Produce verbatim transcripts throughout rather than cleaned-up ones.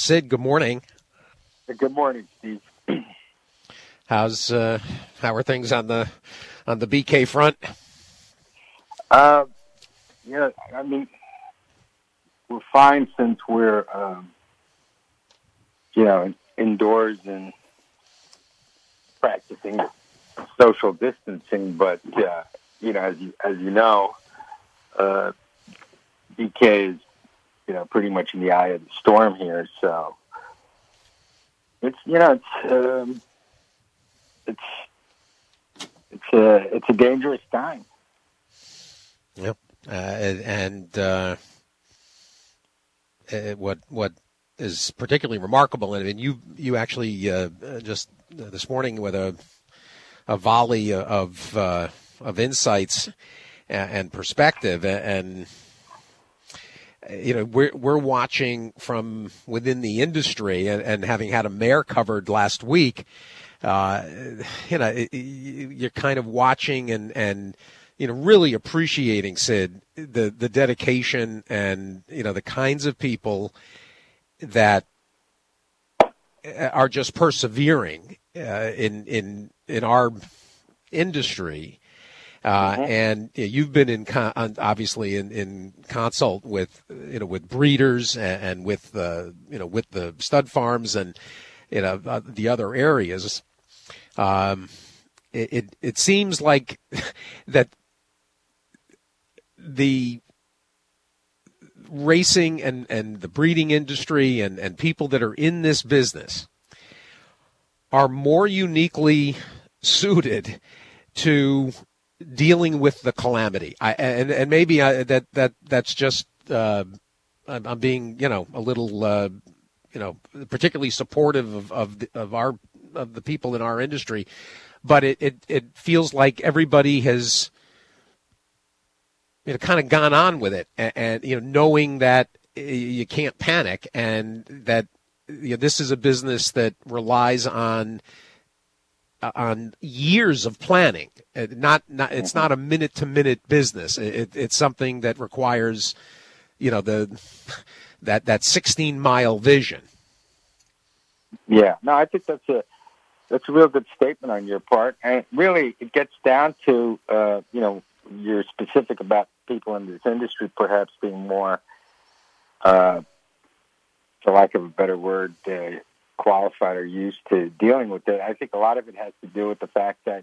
Sid, good morning. Good morning, Steve. How's uh, how are things on the on the B K front? Uh, yeah, I mean, we're fine since we're, um, you know, indoors and practicing social distancing. But uh, you know, as you as you know, uh, B K is, you know, pretty much in the eye of the storm here. So it's, you know, it's um, it's it's a it's a dangerous time. Yep, uh, and uh, what what is particularly remarkable, I mean, you you actually uh, just this morning with a a volley of uh, of insights and, and perspective, and you know we're we're watching from within the industry, and, and having had a mayor covered last week, uh, you know you're kind of watching and and. You know, really appreciating, Sid, the, the dedication and, you know, the kinds of people that are just persevering uh, in in in our industry. Uh, mm-hmm. And you know, you've been in con- obviously in, in consult with you know with breeders and, and with uh, you know with the stud farms and you know uh, the other areas. Um, it, it it seems like that. The racing and, and the breeding industry and, and people that are in this business are more uniquely suited to dealing with the calamity. I, and, and maybe I, that, that that's just uh, I'm, I'm being, you know, a little, uh, you know, particularly supportive of, of, the, of our of the people in our industry. But it, it, it feels like everybody has You know, kind of gone on with it, and, and you know, knowing that you can't panic, and that you know, this is a business that relies on uh, on years of planning. Uh, not, not, it's not a minute to minute business. It, it's something that requires, you know, the that that sixteen mile vision. Yeah, no, I think that's a that's a real good statement on your part, and really, it gets down to uh, you know. You're specific about people in this industry perhaps being more, uh, for lack of a better word, uh, qualified or used to dealing with it. I think a lot of it has to do with the fact that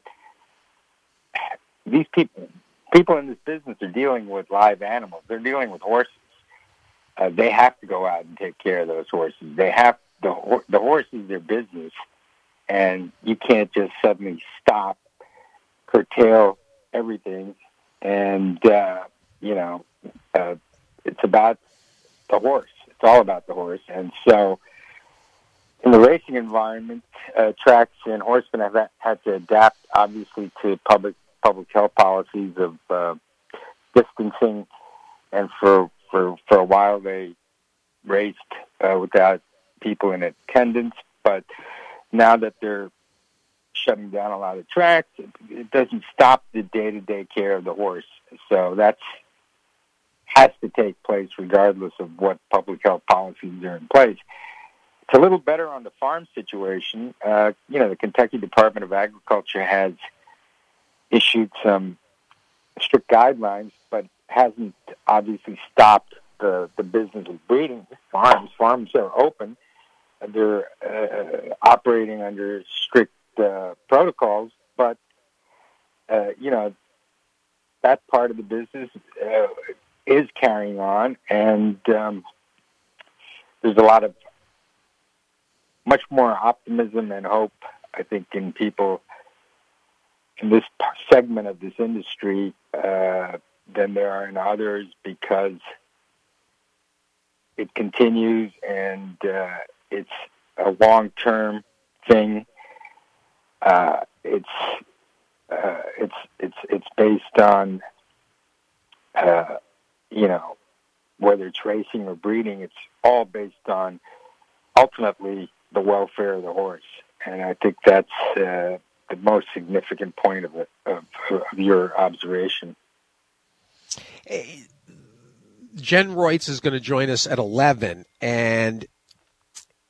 these people, people in this business are dealing with live animals. They're dealing with horses. Uh, they have to go out and take care of those horses. They have the the horse is their business, and you can't just suddenly stop, curtail everything. And, uh, you know, uh, it's about the horse. It's all about the horse. And so in the racing environment, uh, tracks and horsemen have had to adapt, obviously, to public public health policies of uh, distancing. And for, for, for a while, they raced uh, without people in attendance. But now that they're shutting down a lot of tracks, it, it doesn't stop the day-to-day care of the horse. So that's has to take place regardless of what public health policies are in place. It's a little better on the farm situation. Uh, you know, the Kentucky Department of Agriculture has issued some strict guidelines, but hasn't obviously stopped the, the business of breeding. Farms, farms are open. They're uh, operating under strict Uh, protocols, but uh, you know that part of the business uh, is carrying on, and um, there's a lot of much more optimism and hope, I think, in people in this segment of this industry uh, than there are in others, because it continues and uh, it's a long-term thing. Uh, it's uh, it's it's it's based on uh, you know whether it's racing or breeding. It's all based on ultimately the welfare of the horse, and I think that's uh, the most significant point of, it, of of your observation. Jen Reutz is going to join us at eleven, and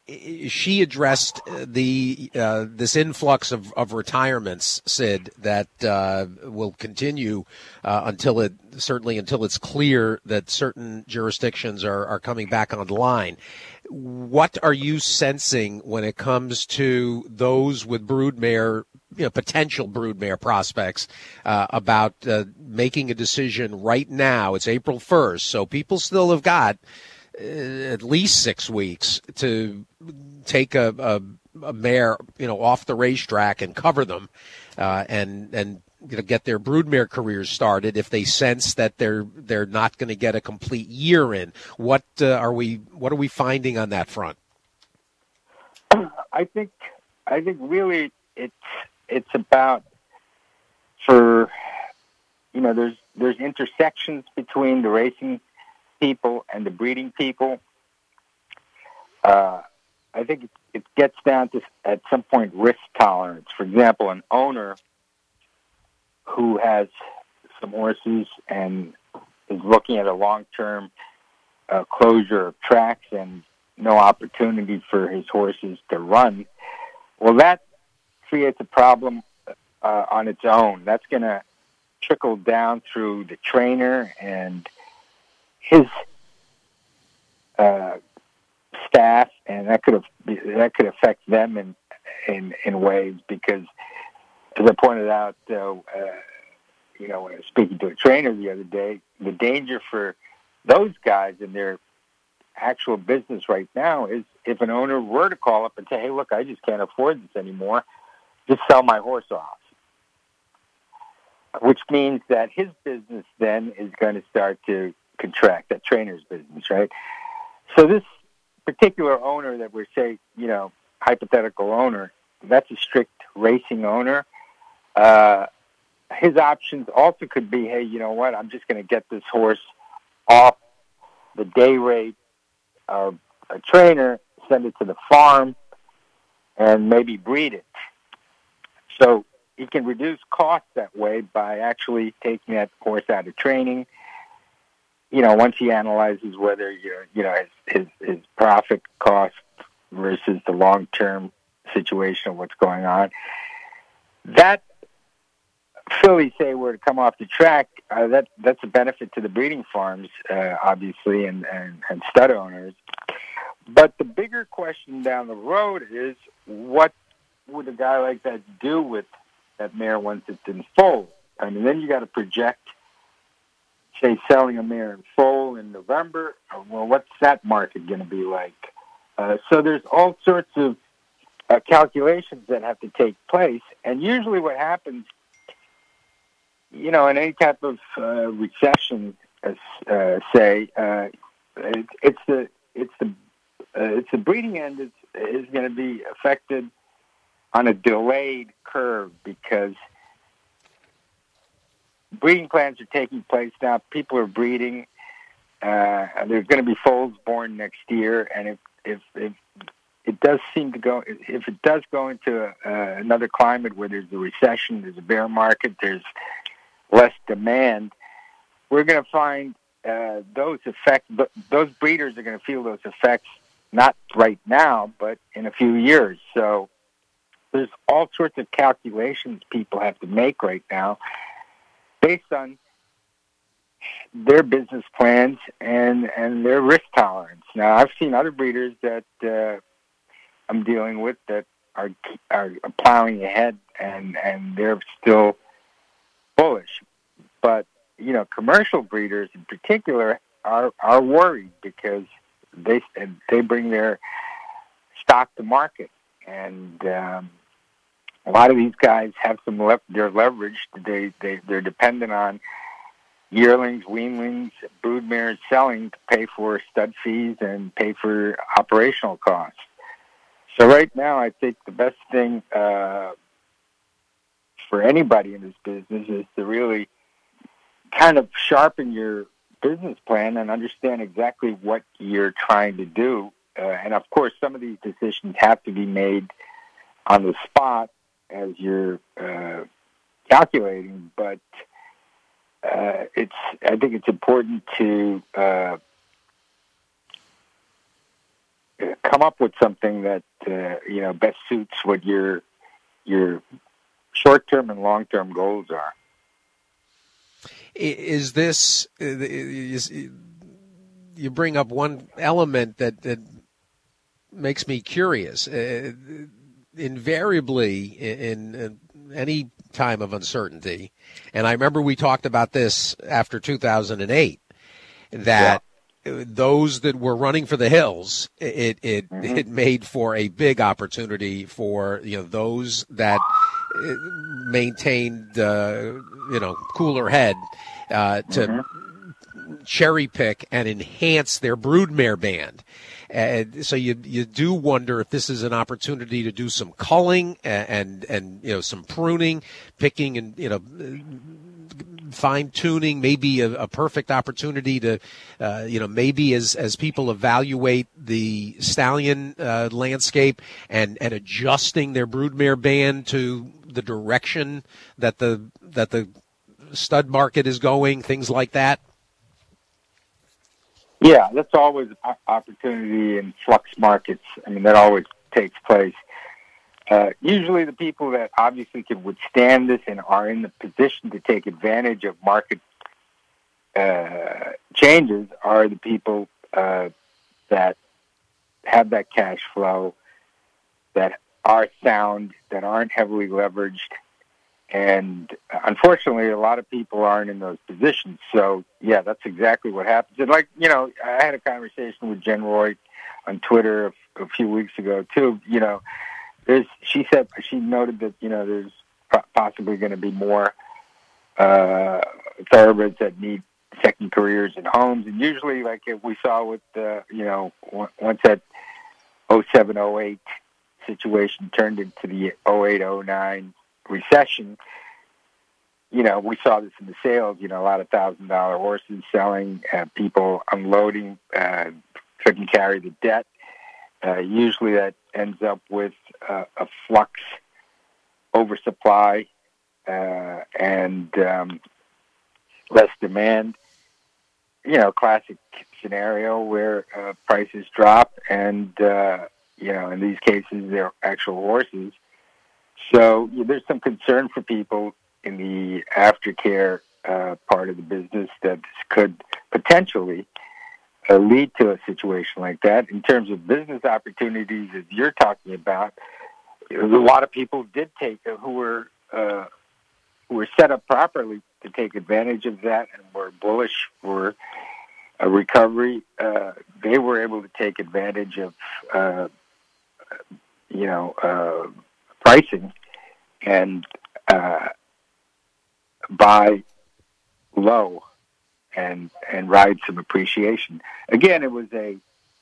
she addressed the uh, this influx of, of retirements, Sid, that uh, will continue uh, until it certainly until it's clear that certain jurisdictions are, are coming back online. What are you sensing when it comes to those with broodmare, you know, potential broodmare prospects uh, about uh, making a decision right now? It's April first, so people still have got at least six weeks to take a, a, a mare, you know, off the racetrack and cover them, uh, and and you know, get their broodmare careers started if they sense that they're they're not going to get a complete year in. What uh, are we What are we finding on that front? I think I think really it's it's about for you know there's there's intersections between the racing people and the breeding people. Uh, I think it, it gets down to, at some point, risk tolerance. For example, an owner who has some horses and is looking at a long-term uh, closure of tracks and no opportunity for his horses to run, well, that creates a problem uh, on its own. That's going to trickle down through the trainer and his uh, staff, and that could have, that could affect them in in, in ways because, as I pointed out, uh, uh, you know, when I was speaking to a trainer the other day, the danger for those guys in their actual business right now is if an owner were to call up and say, "Hey, look, I just can't afford this anymore. Just sell my horse off," which means that his business then is going to start to contract, that trainer's business, right? So this particular owner that we're saying, you know, hypothetical owner, that's a strict racing owner. Uh, his options also could be, hey, you know what, I'm just going to get this horse off the day rate of a trainer, send it to the farm, and maybe breed it. So he can reduce costs that way by actually taking that horse out of training. You know, once he analyzes whether you're, you know, his, his, his profit cost versus the long-term situation of what's going on, that filly, say, were to come off the track, uh, that that's a benefit to the breeding farms, uh, obviously, and, and, and stud owners. But the bigger question down the road is, what would a guy like that do with that mare once it's in foal? I mean, then you got to project, say, selling a mare in foal in November. Well, what's that market going to be like? Uh, so there's all sorts of uh, calculations that have to take place. And usually what happens, you know, in any type of uh, recession, uh, uh, say, uh, it, it's the it's the uh, it's the breeding end is is going to be affected on a delayed curve because breeding plans are taking place now. People are breeding. Uh, there's going to be foals born next year, and if if, if it does seem to go, if it does go into uh, another climate where there's a recession, there's a bear market, there's less demand, we're going to find uh, those effects. Those breeders are going to feel those effects not right now, but in a few years. So there's all sorts of calculations people have to make right now based on their business plans and, and their risk tolerance. Now, I've seen other breeders that uh, I'm dealing with that are are plowing ahead, and, and they're still bullish. But, you know, commercial breeders in particular are, are worried because they they bring their stock to market. And um, a lot of these guys have some le- they're leveraged. They, they, they're dependent on yearlings, weanlings, broodmares selling to pay for stud fees and pay for operational costs. So right now, I think the best thing uh, for anybody in this business is to really kind of sharpen your business plan and understand exactly what you're trying to do. Uh, and of course, some of these decisions have to be made on the spot as you're uh, calculating, but uh, it's, I think it's important to uh, come up with something that uh, you know best suits what your your short-term and long-term goals are. Is this is, you bring up one element that, that makes me curious. Uh, invariably, in, in any time of uncertainty, and I remember we talked about this after two thousand eight, that yeah. those that were running for the hills, it it, mm-hmm. it made for a big opportunity for you know those that maintained uh, you know cooler head uh, to mm-hmm. cherry pick and enhance their broodmare band. And so you you do wonder if this is an opportunity to do some culling and, and and you know some pruning, picking and you know fine tuning. Maybe a, a perfect opportunity to uh, you know maybe as as people evaluate the stallion uh, landscape and and adjusting their broodmare band to the direction that the that the stud market is going, things like that. Yeah, that's always an opportunity in flux markets. I mean, that always takes place. Uh, usually the people that obviously can withstand this and are in the position to take advantage of market uh, changes are the people uh, that have that cash flow, that are sound, that aren't heavily leveraged. And unfortunately, a lot of people aren't in those positions. So, yeah, that's exactly what happens. And like, you know, I had a conversation with Jen Roy on Twitter a, a few weeks ago, too. You know, there's, she said, she noted that, you know, there's possibly going to be more uh, thoroughbreds that need second careers in homes. And usually, like we saw with, uh, you know, once that oh seven oh eight situation turned into the oh eight oh nine recession, you know, we saw this in the sales, you know, a lot of thousand dollar horses selling, uh, people unloading, uh, couldn't carry the debt. Uh, usually that ends up with uh, a flux oversupply uh, and um, less demand. You know, classic scenario where uh, prices drop and, uh, you know, in these cases, they're actual horses. So yeah, there's some concern for people in the aftercare uh, part of the business that this could potentially uh, lead to a situation like that. In terms of business opportunities, as you're talking about, a lot of people did take uh, who were uh, who were set up properly to take advantage of that and were bullish for a recovery. Uh, they were able to take advantage of, uh, you know, uh, pricing and uh, buy low and and ride some appreciation. Again, it was a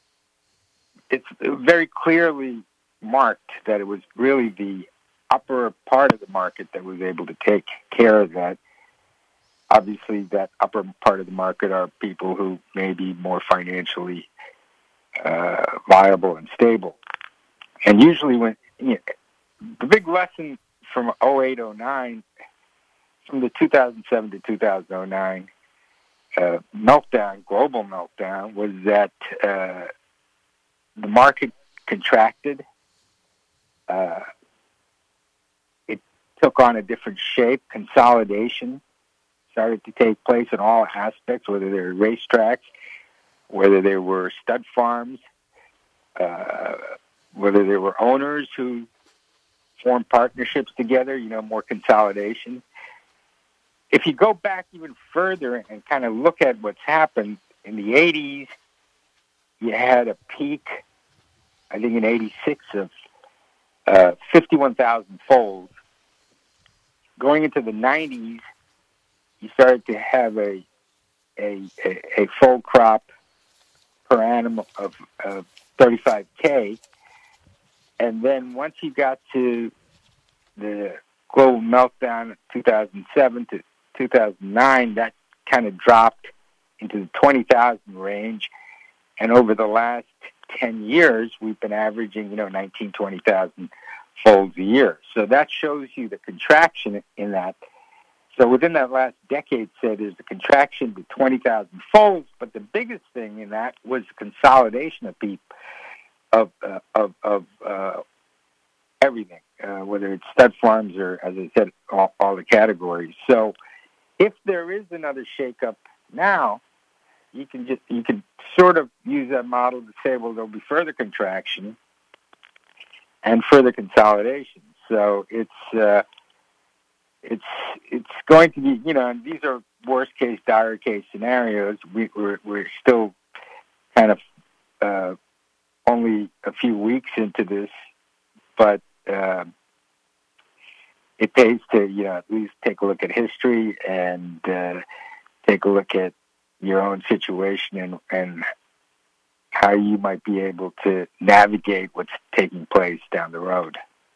it's very clearly marked that it was really the upper part of the market that was able to take care of that. Obviously, that upper part of the market are people who may be more financially uh, viable and stable. And usually when you know, the big lesson from oh eight oh nine, from the two thousand seven to two thousand nine uh, meltdown, global meltdown, was that uh, the market contracted. Uh, it took on a different shape. Consolidation started to take place in all aspects, whether they were racetracks, whether they were stud farms, uh, whether there were owners who formed partnerships together, you know, more consolidation. If you go back even further and kind of look at what's happened in the eighties, you had a peak, I think in eighty-six, of uh, fifty-one thousand foals. Going into the nineties, you started to have a a, a, a foal crop per annum of, of thirty-five K. And then once you got to the global meltdown of two thousand seven to two thousand nine, that kind of dropped into the twenty thousand range. And over the last ten years, we've been averaging, you know, nineteen, twenty thousand foals a year. So that shows you the contraction in that. So within that last decade, say there's a contraction to twenty thousand foals, but the biggest thing in that was the consolidation of people. of uh, of of uh, everything, uh, whether it's stud farms or, as I said, all, all the categories. So, if there is another shakeup now, you can just you can sort of use that model to say, well, there'll be further contraction and further consolidation. So it's uh, it's it's going to be, you know, and these are worst case, dire case scenarios. We, we're we're still kind of uh, only a few weeks into this, but uh, it pays to, you know, at least take a look at history and uh, take a look at your own situation and, and how you might be able to navigate what's taking place down the road.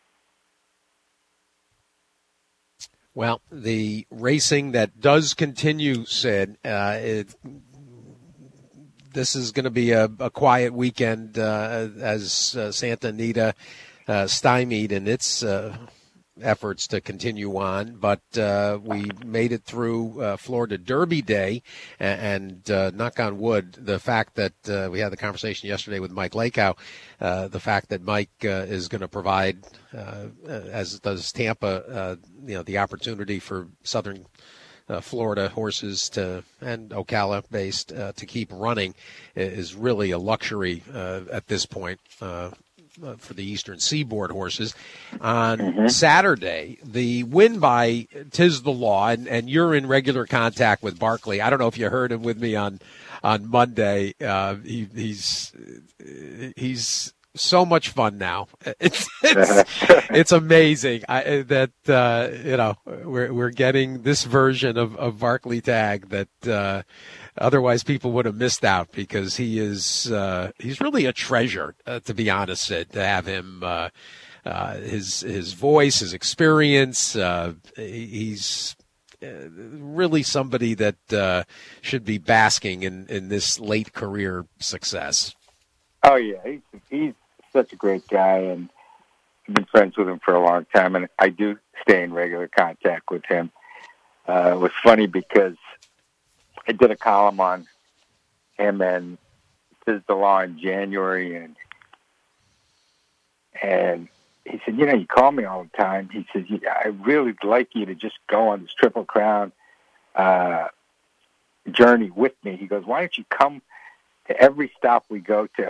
Well, the racing that does continue, Sid, uh, it, this is going to be a, a quiet weekend uh, as uh, Santa Anita uh, stymied in its uh, efforts to continue on. But uh, we made it through uh, Florida Derby Day, and, and uh, knock on wood, the fact that uh, we had the conversation yesterday with Mike Lakow, uh, the fact that Mike uh, is going to provide, uh, as does Tampa, uh, you know, the opportunity for Southern Uh, Florida horses to and Ocala-based uh, to keep running is really a luxury uh, at this point uh, uh, for the Eastern Seaboard horses. On mm-hmm. Saturday, the win by Tiz the Law, and, and you're in regular contact with Barkley. I don't know if you heard him with me on on Monday. Uh, he, he's he's. So much fun now. It's it's, it's amazing I, that uh, you know we're we're getting this version of, of Barkley Tagg that uh, otherwise people would have missed out, because he is uh, he's really a treasure, uh, to be honest. Sid, to have him, uh, uh, his his voice, his experience, uh, he's really somebody that uh, should be basking in, in this late career success. Oh yeah, he's he's such a great guy, and I've been friends with him for a long time, and I do stay in regular contact with him. Uh, it was funny because I did a column on him and Tiz the Law in January, and and he said, you know, you call me all the time. He says, I really would like you to just go on this Triple Crown uh, journey with me. He goes, why don't you come to every stop we go to?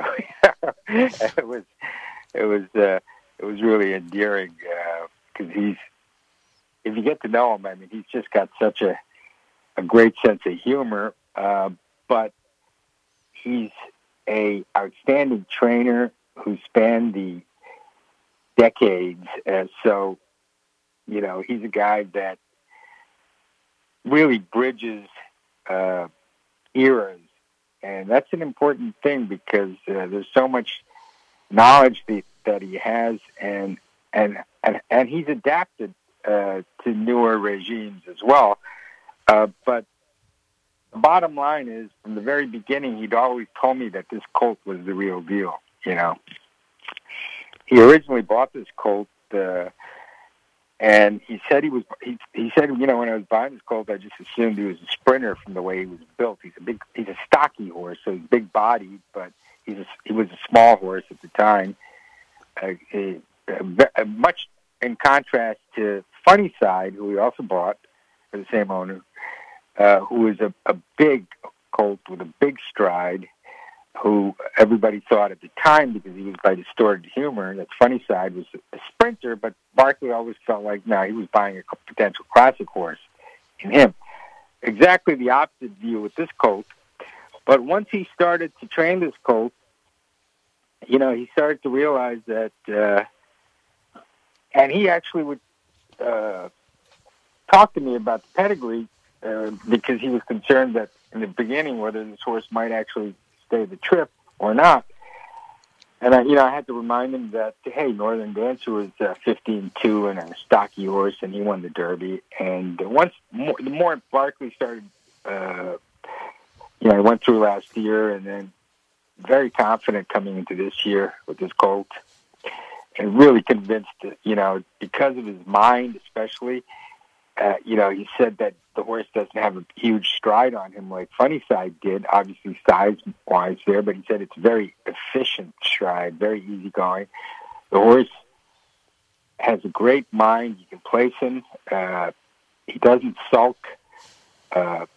it was, it was, uh, it was really endearing because uh, he's, if you get to know him, I mean, he's just got such a, a great sense of humor, uh, but he's a outstanding trainer who spanned the decades. Uh, so, you know, he's a guy that really bridges uh, eras. And that's an important thing because uh, there's so much knowledge that, that he has, and and and, and he's adapted uh, to newer regimes as well. Uh, but the bottom line is, from the very beginning, he'd always told me that this colt was the real deal. You know, he originally bought this colt, uh, and he said he was. He, he said, you know, when I was buying this colt, I just assumed he was a sprinter from the way he was built. He's a big, he's a stocky horse, so he's big bodied, but he's a, he was a small horse at the time. Uh, he, uh, much in contrast to Funny Side, who we also bought for the same owner, uh, who was a, a big colt with a big stride, who everybody thought at the time, because he was by distorted humor, that Funny Side was a sprinter, but Barkley always felt like, no, he was buying a potential classic horse in him. Exactly the opposite view with this colt. But once he started to train this colt, you know, he started to realize that, uh, and he actually would uh, talk to me about the pedigree uh, because he was concerned that in the beginning whether this horse might actually stay the trip or not. And I, you know, I had to remind him that, hey, Northern Dancer was uh, fifteen two and a stocky horse, and he won the Derby. And once more, the more Barkley started, uh, you know, I went through last year, and then very confident coming into this year with this colt, and really convinced, you know, because of his mind, especially, uh, you know, he said that the horse doesn't have a huge stride on him like Funnyside did, obviously size-wise there, but he said it's very efficient stride, very easygoing. The horse has a great mind. You can place him. Uh, he doesn't sulk. Uh,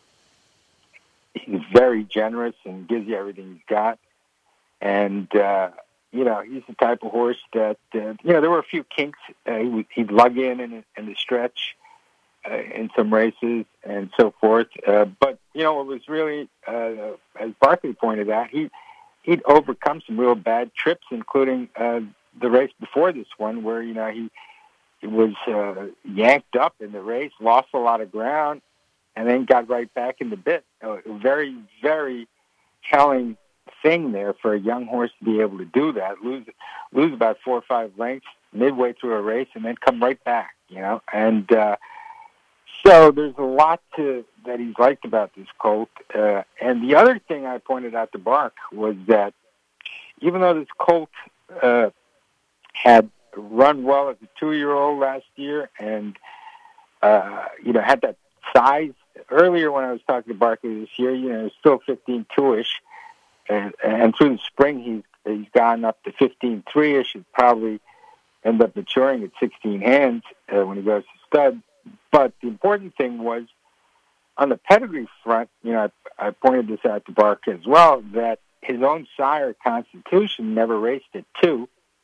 he's very generous and gives you everything he's got. And, uh, you know, he's the type of horse that, uh, you know, there were a few kinks. Uh, he would, he'd lug in in, in the stretch uh, in some races and so forth. Uh, but, you know, it was really, uh, as Barkley pointed out, he, he'd overcome some real bad trips, including uh, the race before this one where, you know, he, he was uh, yanked up in the race, lost a lot of ground, and then got right back in the bit. A very, very telling thing there for a young horse to be able to do that, lose lose about four or five lengths midway through a race, and then come right back, you know. And uh, so there's a lot to that he's liked about this colt. Uh, and the other thing I pointed out to Bark was that even though this colt uh, had run well as a two-year-old last year and, uh, you know, had that size, earlier when I was talking to Barkley this year, you know, it's still fifteen two-ish. And, and through the spring, he's he's gone up to fifteen three-ish. He'll probably end up maturing at sixteen hands uh, when he goes to stud. But the important thing was, on the pedigree front, you know, I, I pointed this out to Bark as well, that his own sire, Constitution, never raced at two.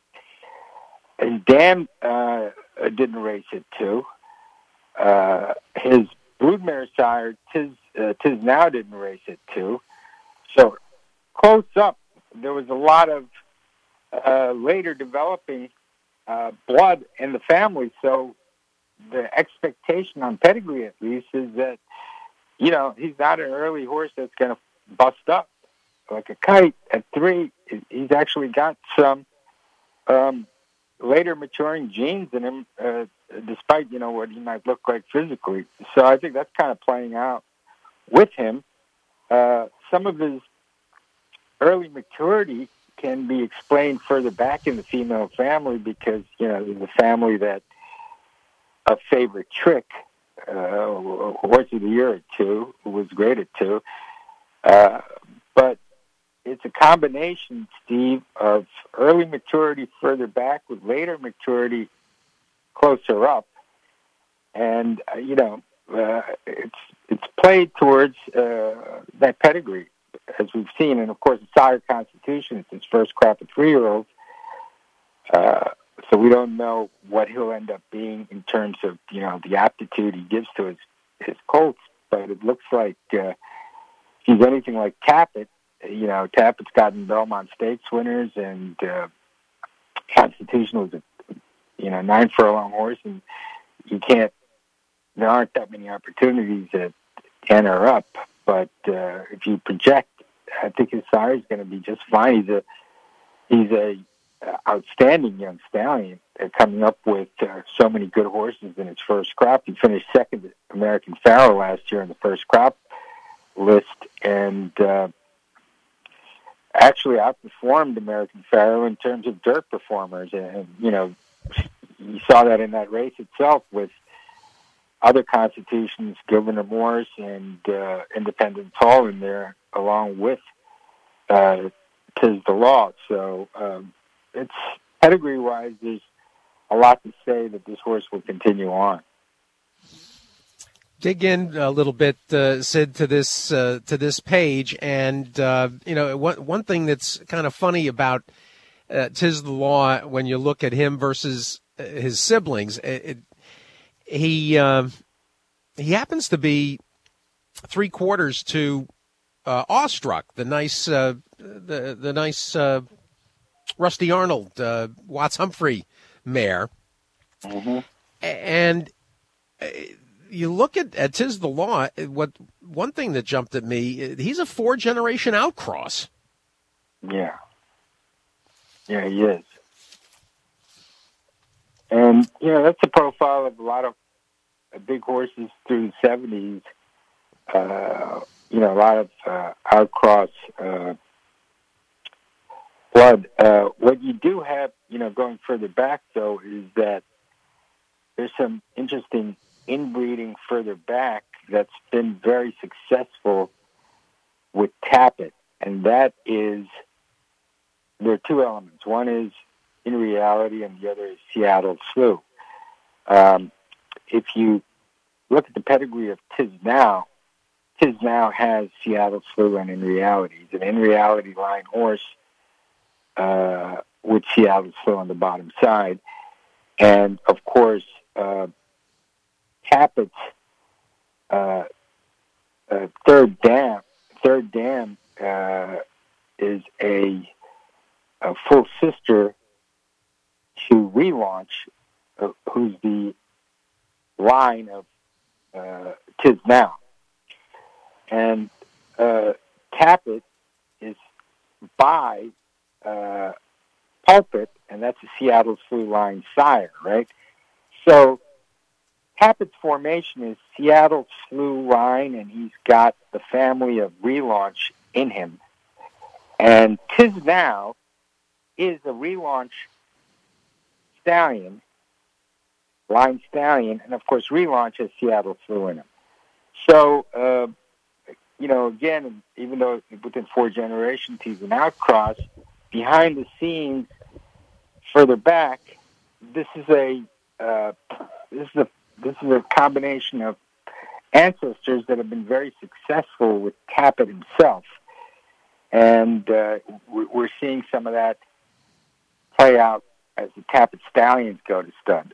His dam uh, didn't race at two. Uh, his broodmare sire, Tiz, uh, Tiz Now, didn't race at two. So close up, there was a lot of uh, later developing uh, blood in the family. So the expectation on pedigree, at least, is that, you know, he's not an early horse that's going to bust up like a kite at three. He's actually got some um, later maturing genes in him, uh, despite, you know, what he might look like physically. So I think that's kind of playing out with him. Uh, some of his early maturity can be explained further back in the female family because, you know, there's a family that a favorite trick, uh, horse of the year at two, who was great at two. Uh, but it's a combination, Steve, of early maturity further back with later maturity closer up. And, uh, you know, uh, it's it's played towards uh, that pedigree, as we've seen. And, of course, the sire Constitution is his first crop of three-year-olds. Uh, so we don't know what he'll end up being in terms of, you know, the aptitude he gives to his, his colts. But it looks like uh, if he's anything like Tappet, you know, Tappett's gotten Belmont Stakes winners, and uh, Constitution was a, you know, nine furlong horse, and you can't, there aren't that many opportunities at ten or up. But uh, if you project, I think his sire is going to be just fine. He's a, he's a uh, outstanding young stallion, uh, coming up with uh, so many good horses in his first crop. He finished second at American Pharoah last year in the first crop list, and uh, actually outperformed American Pharoah in terms of dirt performers. And, you know, you saw that in that race itself with other Constitutions, Governor Morris and uh, Independence Hall in there, along with uh, Tiz the Law. So um, it's pedigree-wise, there's a lot to say that this horse will continue on. Dig in a little bit, uh, Sid, to this uh, to this page, and uh, you know, one one thing that's kind of funny about uh, Tiz the Law when you look at him versus his siblings, it, it, he uh, he happens to be three quarters to uh, Awestruck, the nice uh, the the nice uh, Rusty Arnold uh, Watts Humphrey mare, mm-hmm. and. Uh, You look at, at Tiz the Law, what one thing that jumped at me, he's a four-generation outcross. Yeah. Yeah, he is. And, you know, that's the profile of a lot of uh, big horses through the seventies. Uh, you know, a lot of uh, outcross uh, blood. Uh, what you do have, you know, going further back, though, is that there's some interesting inbreeding further back that's been very successful with Tapit, and that is, there are two elements. One is In Reality, and the other is Seattle Slew. Um, if you look at the pedigree of Tiz Now, Tiz Now has Seattle Slew and In Reality. He's an In Reality line horse uh, with Seattle Slew on the bottom side. And, of course, uh, Tapit's uh, uh, third dam, third dam uh, is a, a full sister to Relaunch, uh, who's the line of uh, Tiz Now. And uh, Tapit is by uh, Pulpit, and that's a Seattle Slew line sire, right? So Tapit's formation is Seattle Slew line, and he's got the family of Relaunch in him. And Tiz Now is a Relaunch stallion, line stallion, and of course Relaunch has Seattle Slew in him. So, uh, you know, again, even though within four generations he's an outcross, behind the scenes, further back, this is a uh, this is a this is a combination of ancestors that have been very successful with Tapit himself, and uh, we're seeing some of that play out as the Tapit stallions go to stud.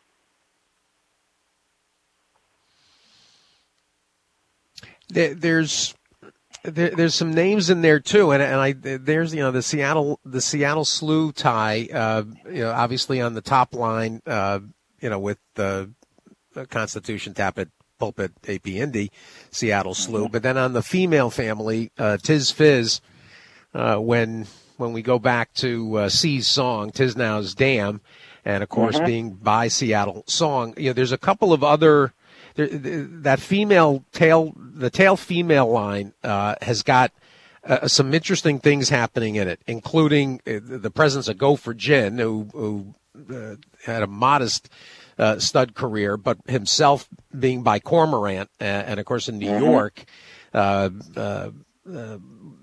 There's there, there's some names in there too, and and I there's you know the Seattle the Seattle Slew tie, uh, you know, obviously on the top line, uh, you know, with the uh, Constitution, Tapit, Pulpit, A P Indy, Seattle Slew, mm-hmm. But then on the female family, uh, Tiz Fizz, uh, when when we go back to uh, C's song, Tiz Now's Dam, and of course mm-hmm. being by Seattle Song, you know, there's a couple of other. There, that female tail, the tail female line uh, has got uh, some interesting things happening in it, including uh, the presence of Gopher Gin, who, who uh, had a modest uh, stud career, but himself being by Cormorant, uh, and of course in New mm-hmm. York, uh, uh, uh,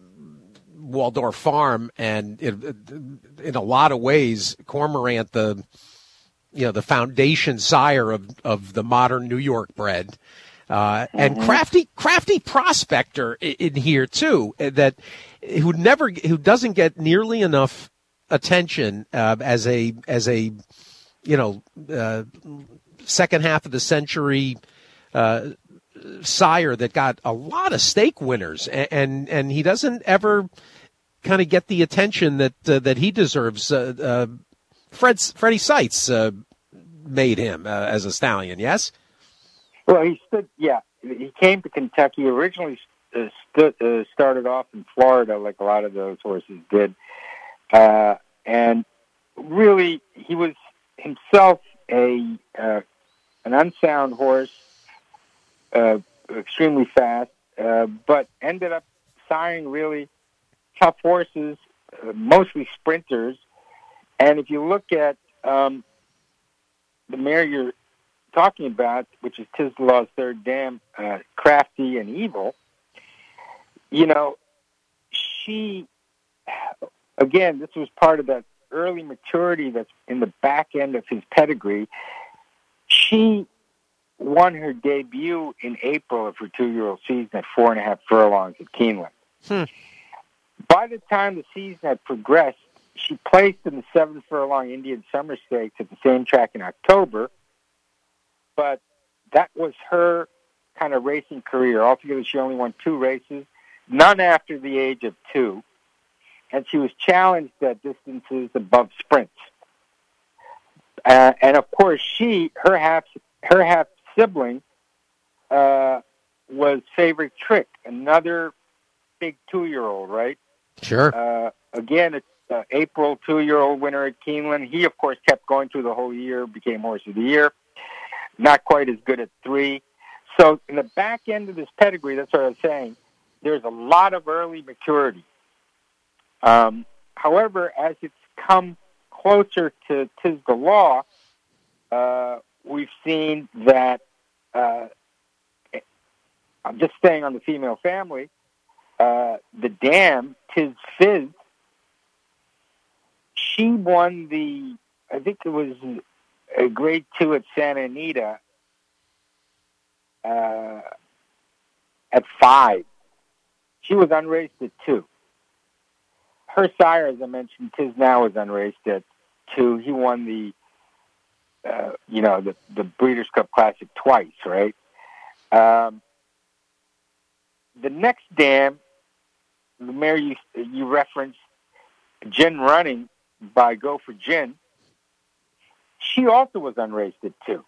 Waldorf Farm, and in, in a lot of ways, Cormorant, the you know, the foundation sire of, of the modern New York bred, uh, and mm-hmm. crafty, crafty prospector in, in here too, that who never, who doesn't get nearly enough attention, uh, as a, as a, you know, uh, second half of the century, uh, sire that got a lot of stake winners, and, and, and he doesn't ever kind of get the attention that, uh, that he deserves. Uh, uh, Fred, Freddie Seitz uh, made him uh, as a stallion, yes? Well, he stood, yeah. He came to Kentucky, originally uh, stood, uh, started off in Florida, like a lot of those horses did. Uh, and really, he was himself a uh, an unsound horse, uh, extremely fast, uh, but ended up siring really tough horses, uh, mostly sprinters. And if you look at um, the mare you're talking about, which is Tiz Law's third dam, uh, Crafty and Evil, you know, she, again, this was part of that early maturity that's in the back end of his pedigree. She won her debut in April of her two-year-old season at four and a half furlongs at Keeneland. Hmm. By the time the season had progressed, she placed in the seven furlong Indian Summer Stakes at the same track in October, but that was her kind of racing career. Altogether, she only won two races, none after the age of two, and she was challenged at distances above sprints. Uh, and of course, she, her half, her half sibling, uh, was Favorite Trick, another big two-year-old, right? Sure. Uh, again, it's Uh, April, two-year-old winner at Keeneland. He, of course, kept going through the whole year, became Horse of the Year. Not quite as good at three. So in the back end of this pedigree, that's what I was saying, there's a lot of early maturity. Um, however, as it's come closer to Tiz the Law, uh, we've seen that uh, I'm just staying on the female family. Uh, the dam, Tiz Fizz, she won the, I think it was a grade two at Santa Anita uh, at five. She was unraced at two. Her sire, as I mentioned, Tiz Now, was unraced at two. He won the, uh, you know, the, the Breeders' Cup Classic twice, right? Um, the next dam, the mare you, you referenced, Gin Running by Go for Gin, she also was unraced at two.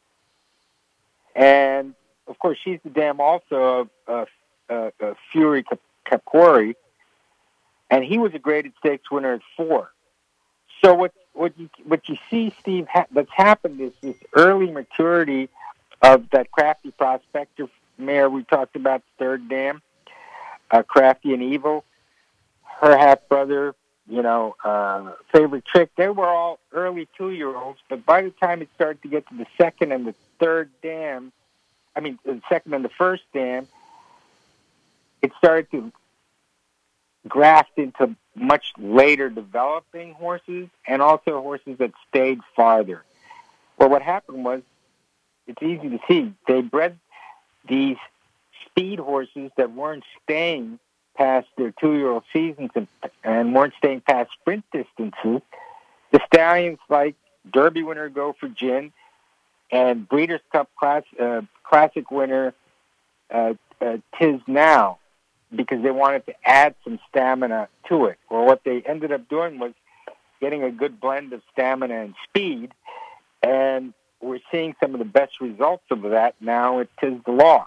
And, of course, she's the dam also of uh, uh, uh, Fury Kapori, and he was a graded stakes winner at four. So what what you what you see, Steve, ha- that's happened is this early maturity of that Crafty Prospector mare we talked about, the third dam, uh, Crafty and Evil, her half-brother, you know, uh, Favorite Trick. They were all early two-year-olds, but by the time it started to get to the second and the third dam, I mean, the second and the first dam, it started to graft into much later developing horses and also horses that stayed farther. Well, what happened was, it's easy to see, they bred these speed horses that weren't staying past their two-year-old seasons and, and weren't staying past sprint distances. The stallions like Derby winner Go for Gin and Breeders' Cup class, uh, Classic winner uh, uh, Tiz Now, because they wanted to add some stamina to it. Well, what they ended up doing was getting a good blend of stamina and speed, and we're seeing some of the best results of that now at Tiz the Law.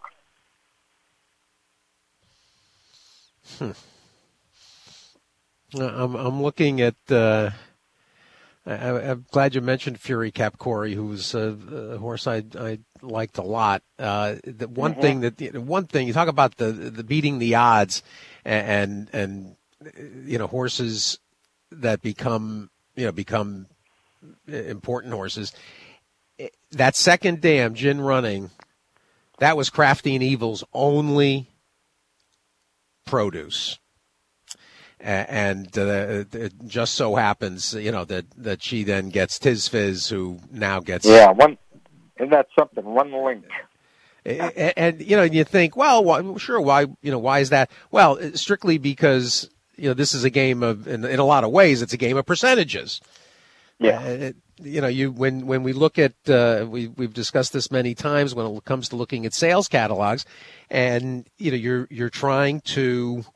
Hmm. I'm I'm looking at. Uh, I, I'm glad you mentioned Fury Kapori, who's a, a horse I I liked a lot. Uh, the one mm-hmm. thing that the one thing you talk about the the beating the odds, and and you know horses that become you know become important horses. That second dam, Gin Running, that was Crafty and Evil's only produce. And uh, it just so happens, you know, that, that she then gets Tiz Fizz, who now gets... Yeah, one, and that's something, one link. And, and, you know, you think, well, why, sure, why, you know, why is that? Well, strictly because, you know, this is a game of, in, in a lot of ways, it's a game of percentages. Yeah. Uh, it, you know, you when, when we look at, uh, we, we've discussed this many times when it comes to looking at sales catalogs, and, you know, you're you're trying to...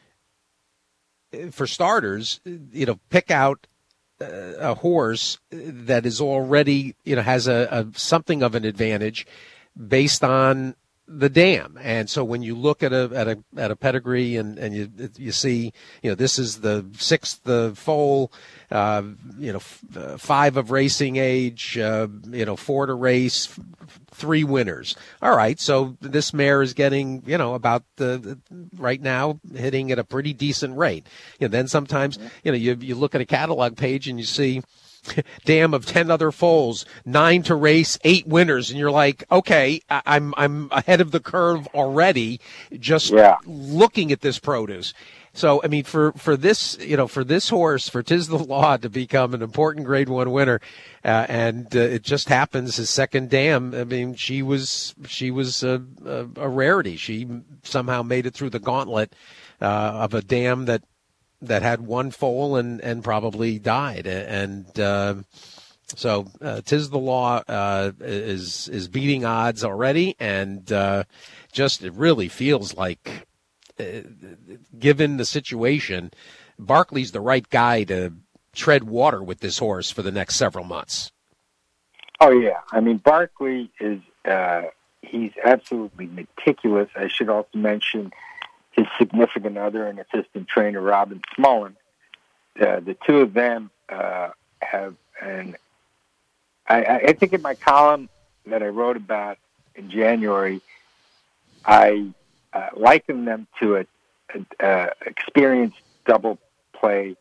for starters, you know, pick out a horse that is already, you know, has a, a something of an advantage based on the dam. And so when you look at a at a at a pedigree and, and you you see, you know, this is the sixth the foal, uh, you know, f- uh, five of racing age, uh, you know, four to race, f- three winners. All right, so this mare is getting, you know, about the, the right now hitting at a pretty decent rate. You know, then sometimes, you know, you you look at a catalog page and you see dam of ten other foals, nine to race, eight winners, and you're like, okay, I- I'm I'm ahead of the curve already, just yeah. looking at this produce. So, I mean, for, for this, you know, for this horse, for Tiz the Law to become an important Grade One winner, uh, and uh, it just happens his second dam. I mean, she was she was a, a, a rarity. She somehow made it through the gauntlet uh, of a dam that. that had one foal and, and probably died. And uh, so uh, Tiz the Law uh, is is beating odds already, and uh, just it really feels like, uh, given the situation, Barkley's the right guy to tread water with this horse for the next several months. Oh, yeah. I mean, Barkley is uh, he's absolutely meticulous. I should also mention his significant other and assistant trainer, Robin Smullen. Uh, the two of them uh, have, and I, I think in my column that I wrote about in January, I uh, likened them to a, a, a experienced double play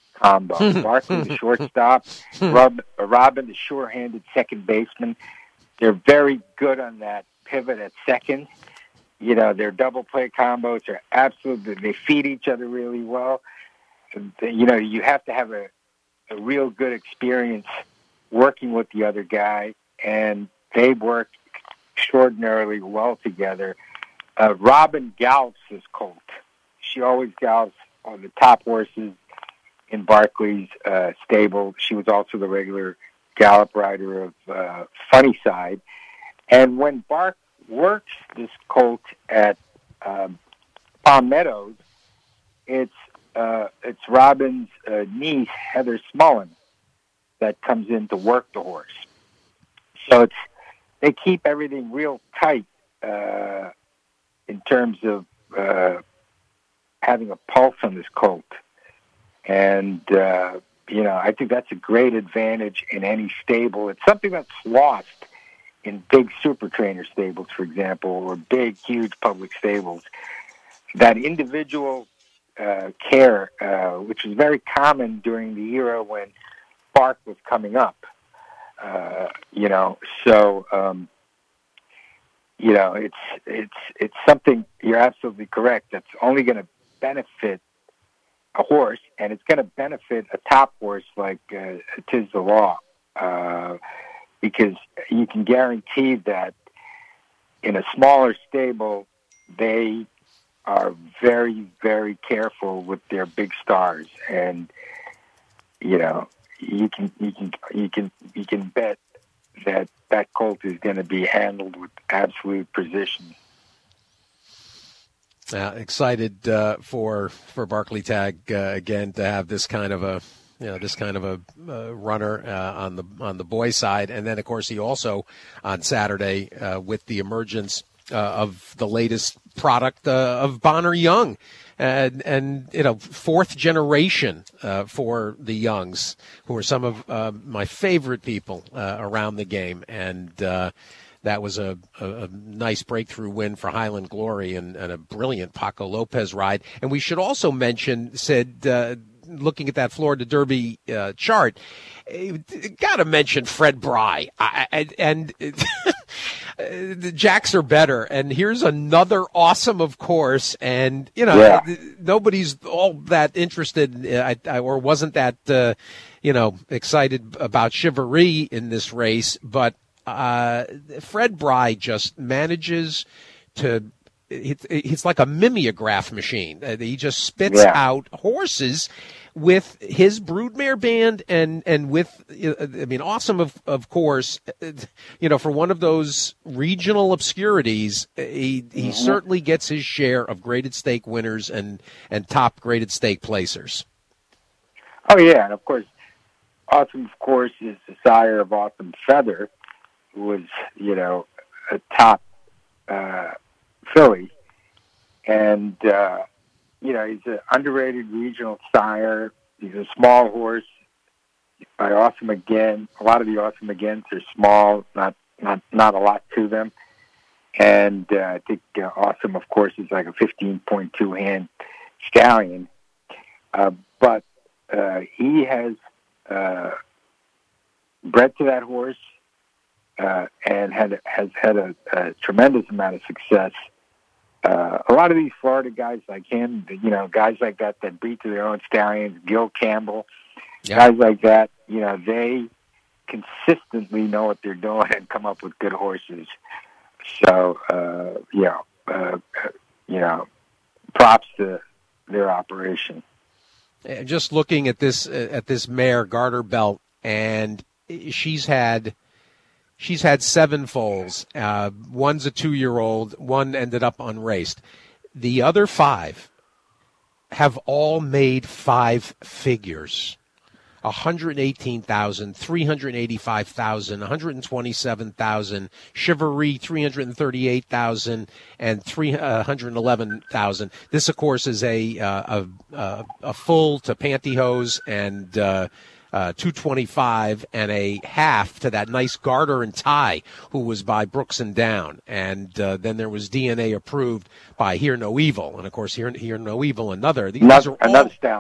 combo. Barkley, the shortstop, Rob, Robin, the sure-handed second baseman. they're very good on that pivot at second. You know, their double play combos are absolutely, they feed each other really well. And, you know, you have to have a, a real good experience working with the other guy, and they work extraordinarily well together. Uh, Robin gallops this colt. She always gallops on the top horses in Barkley's uh, stable. She was also the regular gallop rider of uh, Funnyside. And when Bark works this colt at um, Palm Meadows, it's uh, it's Robin's uh, niece, Heather Smullen, that comes in to work the horse. So it's they keep everything real tight uh, in terms of uh, having a pulse on this colt. And, uh, you know, I think that's a great advantage in any stable. It's something that's lost in big super trainer stables, for example, or big, huge public stables. That individual uh, care, uh, which was very common during the era when Bark was coming up. Uh, you know, so um, you know, it's it's it's something. You're absolutely correct. That's only going to benefit a horse, and it's going to benefit a top horse like uh, Tiz the Law, uh, because you can guarantee that in a smaller stable, they are very, very careful with their big stars, and you know. You can you can you can you can bet that that colt is going to be handled with absolute precision. Uh, excited uh, for for Barkley Tagg uh, again to have this kind of a you know this kind of a uh, runner uh, on the on the boy side, and then of course he also on Saturday uh, with the emergence uh, of the latest product uh, of Bonner Young. And, and, you know, fourth generation uh, for the Youngs, who are some of uh, my favorite people uh, around the game. And uh, that was a, a, a nice breakthrough win for Highland Glory and, and a brilliant Paco Lopez ride. And we should also mention, Sid, uh, looking at that Florida Derby uh, chart, got to mention Fred Bry. I, I, and the Jacks are better. And here's another awesome, of course. And, you know, yeah. nobody's all that interested I, I, or wasn't that, uh, you know, excited about Chivalry in this race. But uh, Fred Bry just manages to It's, it's like a mimeograph machine. Uh, he just spits yeah. out horses with his broodmare band and, and with, I mean, awesome, of, of course, you know, for one of those regional obscurities, he, he mm-hmm. certainly gets his share of graded stake winners and, and top graded stake placers. Oh, yeah. And, of course, Awesome, of course, is the sire of Awesome Feather, who was, you know, a top uh, filly. And, uh, you know, he's an underrated regional sire. He's a small horse by Awesome Again. A lot of the Awesome Agains are small, not not not a lot to them. And uh, I think uh, Awesome, of course, is like a fifteen point two hand stallion. Uh, but uh, he has uh, bred to that horse uh, and had has had a, a tremendous amount of success. Uh, a lot of these Florida guys like him, you know, guys like that that breed to their own stallions, Gil Campbell, yeah. guys like that, you know, they consistently know what they're doing and come up with good horses. So, uh, you know, uh, you know, props to their operation. Just looking at this at this mare, Garter Belt, and she's had. She's had seven foals. Uh, one's a two-year-old. One ended up unraced. The other five have all made five figures. one hundred eighteen thousand, three hundred eighty-five thousand, one hundred twenty-seven thousand, Chivalry three hundred thirty-eight thousand, and three hundred eleven thousand. This, of course, is a uh, a, a, a full to pantyhose and uh, uh, two twenty-five and a half to that nice Garter and Tie, who was by Brooks and Down. And uh, then there was D N A approved by Hear No Evil. And, of course, Hear, Hear No Evil, another. These another, are all, another stallion.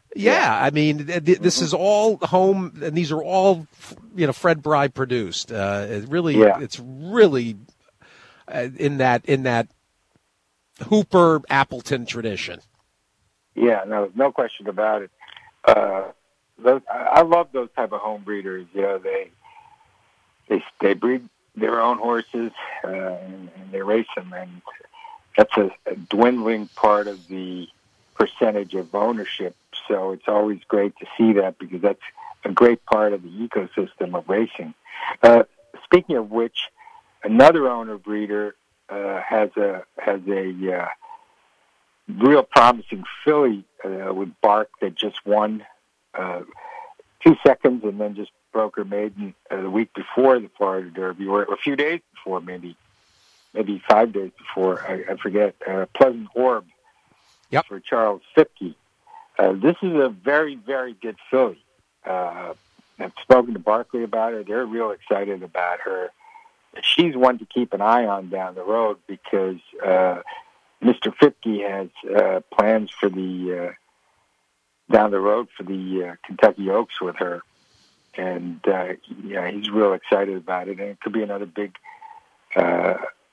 Yeah, Yeah. I mean, th- th- this is all home, and these are all, you know, Fred Bry produced. Uh, it really, Yeah. it's really uh, in that in that Hooper Appleton tradition. Yeah, no, no question about it. Uh, those, I I love those type of home breeders. You know, they they they breed their own horses uh, and, and they race them, and that's a, a dwindling part of the percentage of ownership. So it's always great to see that because that's a great part of the ecosystem of racing. Uh, speaking of which, another owner breeder uh, has a has a uh, real promising filly uh, with Bark that just won uh, two seconds and then just broke her maiden uh, the week before the Florida Derby, or a few days before, maybe maybe five days before. I, I forget. Uh, Pleasant Orb. Yep. For Charles Fipke. Uh, this is a very, very good filly. Uh, I've spoken to Barkley about her. They're real excited about her. She's one to keep an eye on down the road because uh, Mister Fipke has uh, plans for the uh, down the road for the uh, Kentucky Oaks with her, and uh, yeah, he's real excited about it. And it could be another big. Uh,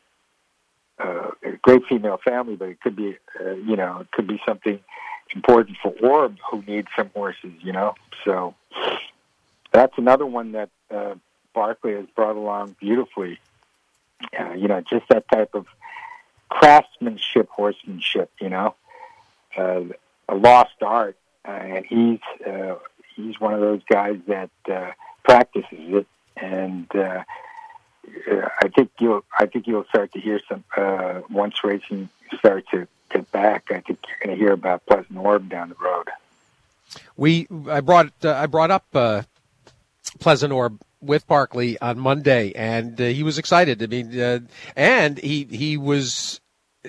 Uh, a great female family, but it could be, uh, you know, it could be something important for Orb, who needs some horses, you know. So that's another one that uh, Barkley has brought along beautifully. Uh, you know, just that type of craftsmanship, horsemanship, you know, uh, a lost art, uh, and he's uh, he's one of those guys that uh, practices it, and. Uh, Uh, I think you'll. I think you'll start to hear some uh, once racing starts to get back. I think you're going to hear about Pleasant Orb down the road. We I brought uh, I brought up uh, Pleasant Orb with Barkley on Monday, and uh, he was excited. I mean, uh, and he he was uh,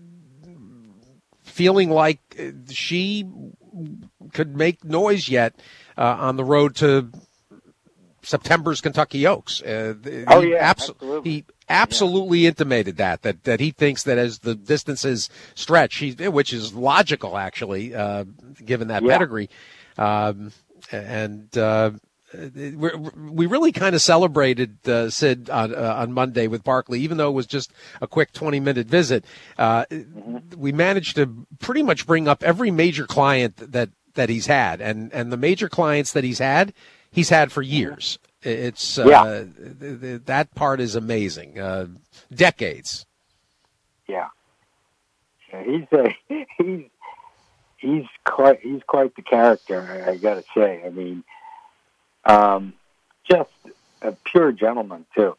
feeling like she could make noise yet uh, on the road to September's Kentucky Oaks. Uh, oh he yeah, abso- absolutely. He absolutely yeah. intimated that, that that he thinks that as the distances stretch, he, which is logical actually, uh, given that yeah. pedigree, um, and uh, we we really kind of celebrated uh, Sid on uh, on Monday with Barkley, even though it was just a quick twenty minute visit. Uh, mm-hmm. We managed to pretty much bring up every major client that that he's had, and and the major clients that he's had. He's had for years. It's uh, yeah. th- th- that part is amazing. Uh, decades. Yeah. yeah he's a, he's he's quite he's quite the character. I, I got to say. I mean, um, just a pure gentleman too.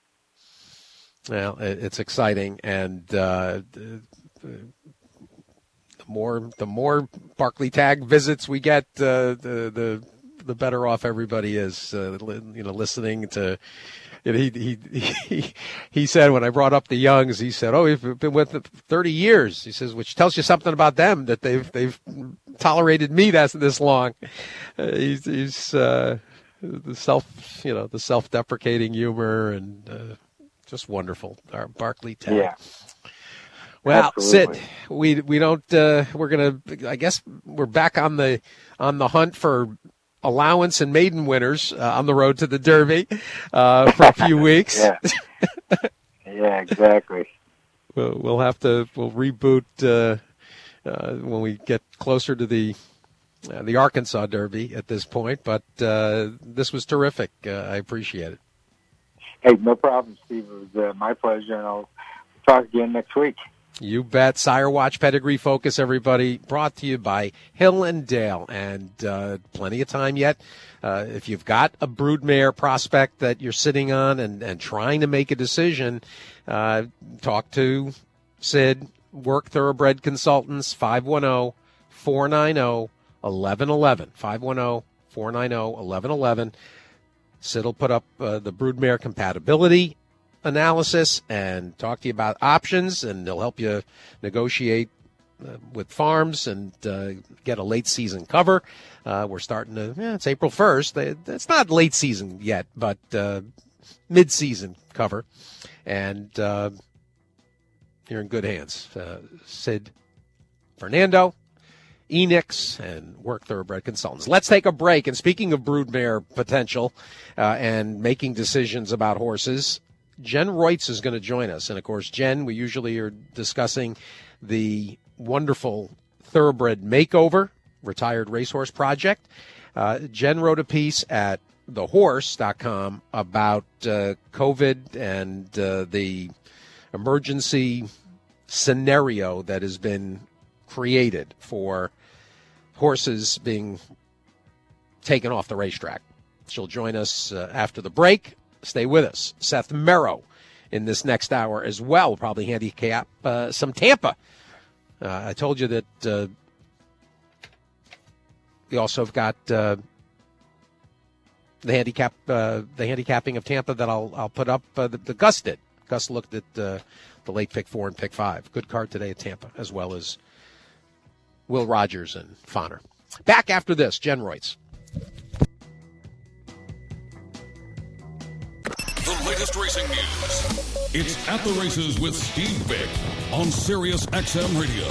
Well, it's exciting, and uh, the, the more the more Barkley Tag visits we get, uh, the the the better off everybody is, uh, you know, listening to, you know, he, he, he, he said when I brought up the Youngs, he said, oh, we've been with them thirty years. He says, which tells you something about them that they've, they've tolerated me that's this long. Uh, he's, he's, uh, the self, you know, the self-deprecating humor and, uh, just wonderful. Our Barkley Tag. Yeah. Well, Absolutely. Sid, we, we don't, uh, we're going to, I guess we're back on the, on the hunt for allowance and maiden winners uh, on the road to the Derby uh, for a few weeks. yeah. yeah, exactly. We'll, we'll have to we'll reboot uh, uh, when we get closer to the uh, the Arkansas Derby at this point. But uh, this was terrific. Uh, I appreciate it. Hey, no problem, Steve. It was uh, my pleasure, and I'll talk again next week. You bet. Sire Watch Pedigree Focus, everybody. Brought to you by Hill and Dale. And uh, plenty of time yet. Uh, if you've got a broodmare prospect that you're sitting on and, and trying to make a decision, uh, talk to Sid, Work Thoroughbred Consultants, five one zero, four nine zero, one one one one. five one zero, four nine zero, one one one one. Sid will put up uh, the broodmare compatibility analysis and talk to you about options, and they'll help you negotiate uh, with farms and uh, get a late season cover. Uh, we're starting to, yeah, it's April first. It's not late season yet, but uh, mid season cover. And uh, you're in good hands. Uh, Sid Fernando Enix and Work Thoroughbred Consultants. Let's take a break. And speaking of broodmare potential uh, and making decisions about horses, Jen Reutz is going to join us. And, of course, Jen, we usually are discussing the wonderful Thoroughbred Makeover, Retired Racehorse Project. Uh, Jen wrote a piece at the horse dot com about uh, COVID and uh, the emergency scenario that has been created for horses being taken off the racetrack. She'll join us uh, after the break. Stay with us. Seth Merrow in this next hour as well. We'll probably handicap uh, some Tampa. Uh, I told you that uh, we also have got uh, the handicap, uh, the handicapping of Tampa that I'll I'll put up. Uh, the, the Gus did. Gus looked at uh, the late pick four and pick five. Good card today at Tampa, as well as Will Rogers and Fonner. Back after this, Jen Reutz. The latest racing news. It's At the Races with Steve Bick on Sirius X M Radio.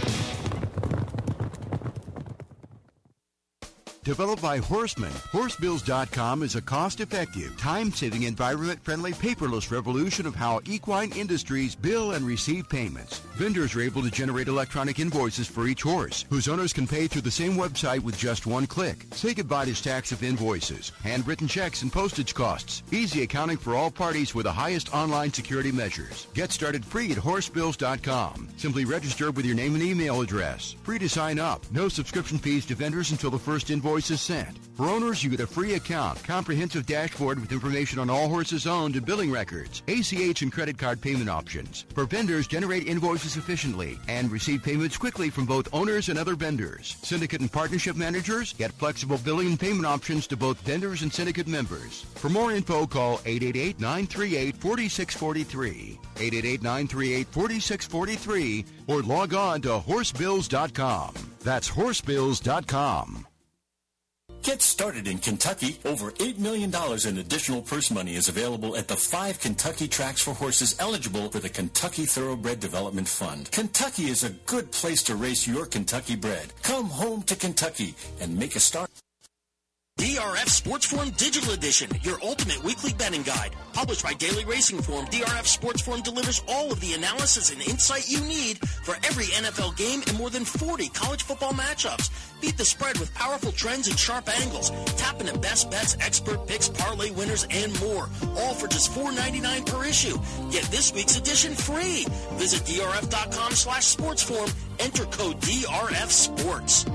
Developed by Horseman, horse bills dot com is a cost-effective, time-saving, environment-friendly, paperless revolution of how equine industries bill and receive payments. Vendors are able to generate electronic invoices for each horse, whose owners can pay through the same website with just one click. Say goodbye to stacks of invoices, handwritten checks, and postage costs. Easy accounting for all parties with the highest online security measures. Get started free at horse bills dot com. Simply register with your name and email address. Free to sign up. No subscription fees to vendors until the first invoice is sent. For owners, you get a free account, comprehensive dashboard with information on all horses owned and billing records, A C H and credit card payment options. For vendors, generate invoices efficiently and receive payments quickly from both owners and other vendors. Syndicate and partnership managers get flexible billing and payment options to both vendors and syndicate members. For more info, call eight eight eight, nine three eight, four six four three, eight eight eight, nine three eight, four six four three, or log on to horse bills dot com. That's horse bills dot com. Get started in Kentucky. Over eight million dollars in additional purse money is available at the five Kentucky tracks for horses eligible for the Kentucky Thoroughbred Development Fund. Kentucky is a good place to race your Kentucky bred. Come home to Kentucky and make a start. D R F Sports Forum Digital Edition, your ultimate weekly betting guide. Published by Daily Racing Form, D R F Sports Forum delivers all of the analysis and insight you need for every N F L game and more than forty college football matchups. Beat the spread with powerful trends and sharp angles. Tap into best bets, expert picks, parlay winners, and more. All for just four ninety-nine per issue. Get this week's edition free. Visit D R F dot com slash sports forum. Enter code D R F Sports.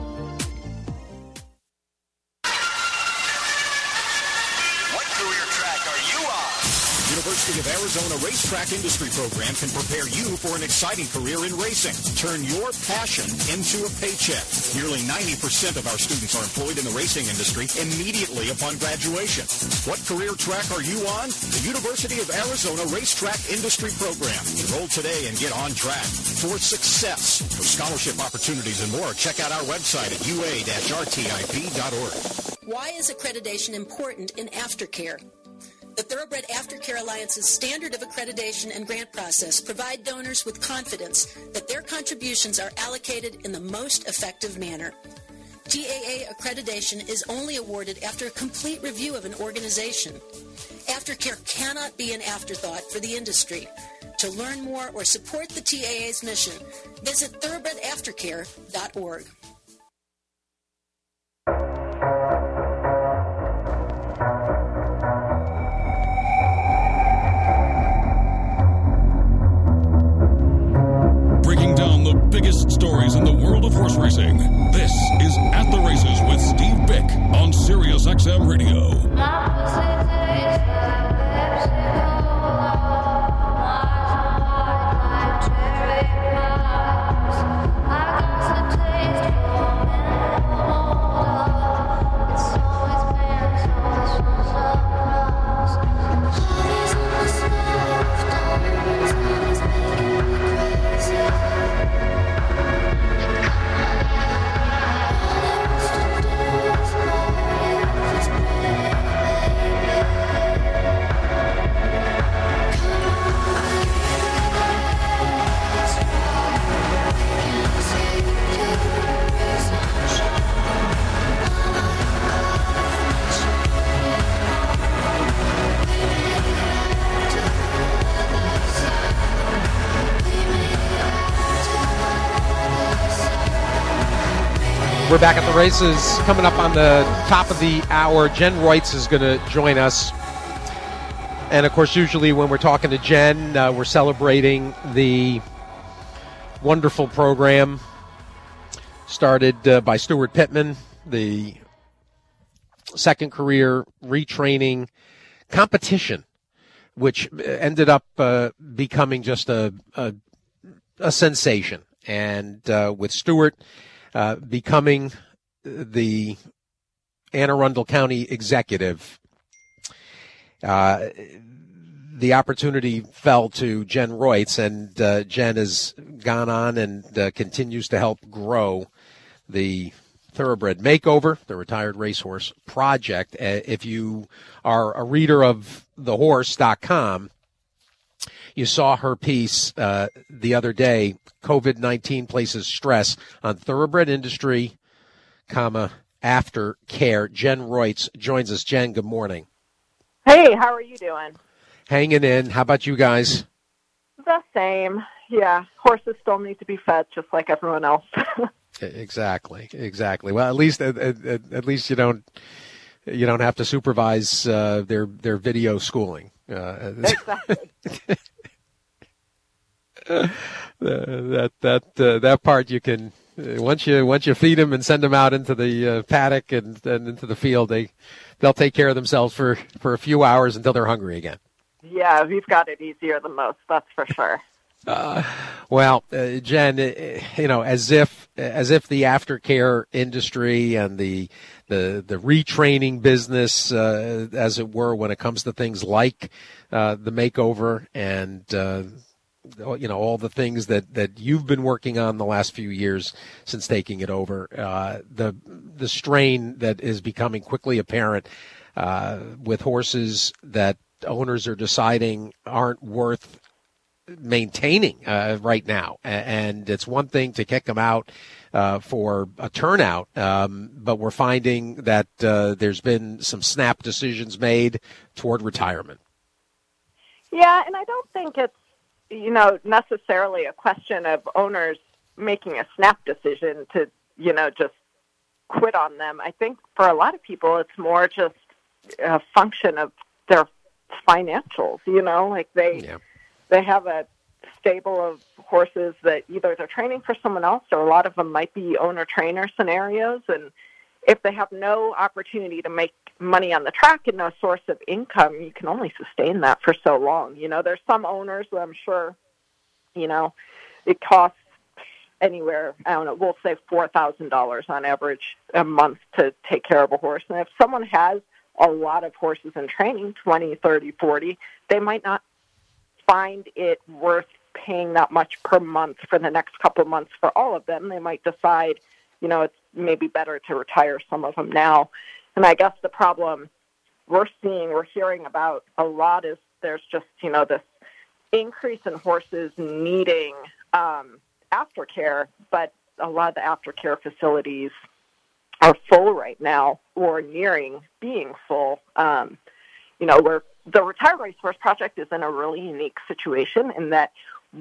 University of Arizona Racetrack Industry Program can prepare you for an exciting career in racing. Turn your passion into a paycheck. Nearly ninety percent of our students are employed in the racing industry immediately upon graduation. What career track are you on? The University of Arizona Racetrack Industry Program. Enroll today and get on track for success. For scholarship opportunities and more, check out our website at U A R T I P dot org. Why is accreditation important in aftercare? The Thoroughbred Aftercare Alliance's standard of accreditation and grant process provide donors with confidence that their contributions are allocated in the most effective manner. T A A accreditation is only awarded after a complete review of an organization. Aftercare cannot be an afterthought for the industry. To learn more or support the T A A's mission, visit thoroughbred aftercare dot org. Biggest stories in the world of horse racing. This is At the Races with Steve Bick on Sirius X M Radio. I got to taste We're back at the races. Coming up on the top of the hour, Jen Reutz is going to join us. And, of course, usually when we're talking to Jen, uh, we're celebrating the wonderful program started uh, by Stuart Pittman, the second career retraining competition, which ended up uh, becoming just a, a, a sensation. And uh, with Stuart uh, becoming the Anne Arundel County executive, uh, the opportunity fell to Jen Reutz, and uh, Jen has gone on and uh, continues to help grow the Thoroughbred Makeover, the Retired Racehorse Project. Uh, if you are a reader of the horse dot com, you saw her piece uh, the other day, COVID nineteen places stress on thoroughbred industry, comma, aftercare. Jen Reutz joins us. Jen, good morning. Hey, how are you doing? Hanging in. How about you guys? The same. Yeah, horses still need to be fed just like everyone else. Exactly, exactly. Well, at least at, at, at least you don't you don't have to supervise uh, their their video schooling. Uh, exactly. uh, that that uh, that part you can uh, once you once you feed them and send them out into the uh, paddock and, and into the field, they they'll take care of themselves for, for a few hours until they're hungry again. Yeah, we've got it easier than most. That's for sure. Uh, well, uh, Jen, uh, you know, as if as if the aftercare industry and the the the retraining business, uh, as it were, when it comes to things like uh, the makeover and uh, you know all the things that, that you've been working on the last few years since taking it over, uh, the the strain that is becoming quickly apparent uh, with horses that owners are deciding aren't worth maintaining uh, right now, and it's one thing to kick them out uh, for a turnout, um, but we're finding that uh, there's been some snap decisions made toward retirement. Yeah, and I don't think it's you know necessarily a question of owners making a snap decision to you know just quit on them. I think for a lot of people, it's more just a function of their financials. You know, like they. Yeah. They have a stable of horses that either they're training for someone else or a lot of them might be owner-trainer scenarios. And if they have no opportunity to make money on the track and no source of income, you can only sustain that for so long. You know, there's some owners who I'm sure, you know, it costs anywhere, I don't know, we'll say four thousand dollars on average a month to take care of a horse. And if someone has a lot of horses in training, twenty, thirty, forty, they might not find it worth paying that much per month for the next couple of months for all of them. They might decide, you know, it's maybe better to retire some of them now. And I guess the problem we're seeing, we're hearing about a lot is there's just, you know, this increase in horses needing um, aftercare, but a lot of the aftercare facilities are full right now or nearing being full. Um, you know, we're The Retired Racehorse Project is in a really unique situation in that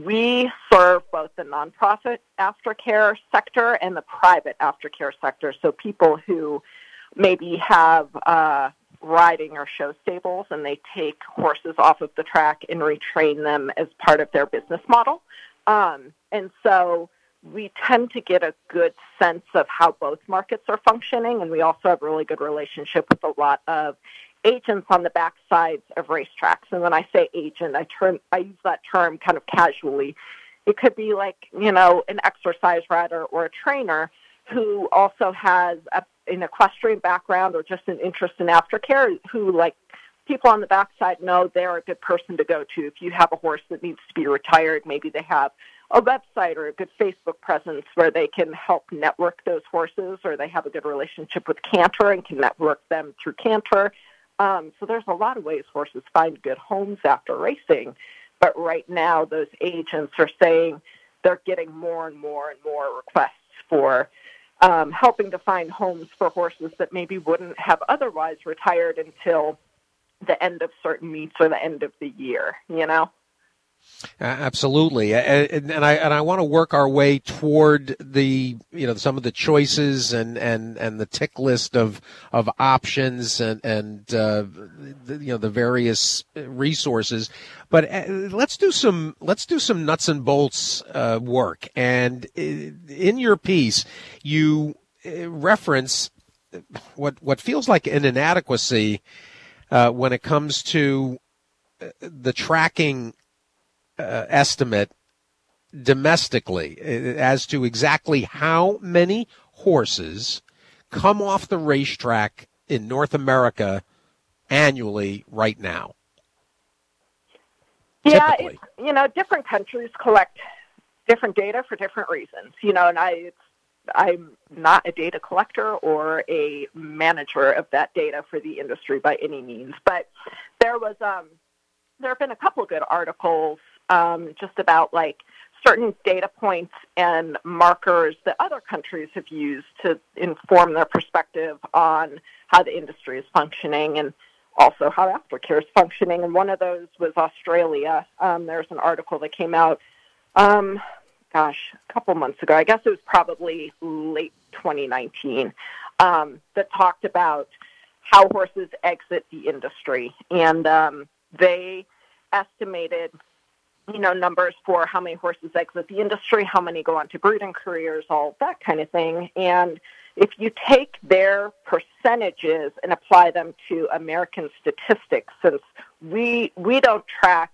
we serve both the nonprofit aftercare sector and the private aftercare sector. So people who maybe have uh, riding or show stables and they take horses off of the track and retrain them as part of their business model. Um, and so we tend to get a good sense of how both markets are functioning, and we also have a really good relationship with a lot of agents on the backsides of racetracks. And when I say agent, I term I use that term kind of casually. It could be like, you know, an exercise rider or a trainer who also has a, an equestrian background or just an interest in aftercare, who, like, people on the backside know they're a good person to go to. If you have a horse that needs to be retired, maybe they have a website or a good Facebook presence where they can help network those horses, or they have a good relationship with Cantor and can network them through Cantor. Um, so there's a lot of ways horses find good homes after racing. But right now, those agents are saying they're getting more and more and more requests for um, helping to find homes for horses that maybe wouldn't have otherwise retired until the end of certain meets or the end of the year, you know? Uh, absolutely, and, and I and I want to work our way toward the you know some of the choices and, and, and the tick list of of options and and uh, the, you know the various resources. But uh, let's do some let's do some nuts and bolts uh, work. And in your piece, you reference what what feels like an inadequacy uh, when it comes to the tracking Uh, estimate domestically as to exactly how many horses come off the racetrack in North America annually right now. Yeah, it's, you know, different countries collect different data for different reasons. You know, and I, it's, I'm not a data collector or a manager of that data for the industry by any means, but there was um, there have been a couple of good articles. Um, just about like certain data points and markers that other countries have used to inform their perspective on how the industry is functioning and also how aftercare is functioning. And one of those was Australia. Um, there's an article that came out, um, gosh, a couple months ago. I guess it was probably late twenty nineteen, um, that talked about how horses exit the industry. And um, they estimated you know, numbers for how many horses exit the industry, how many go on to breeding careers, all that kind of thing. And if you take their percentages and apply them to American statistics, since we we don't track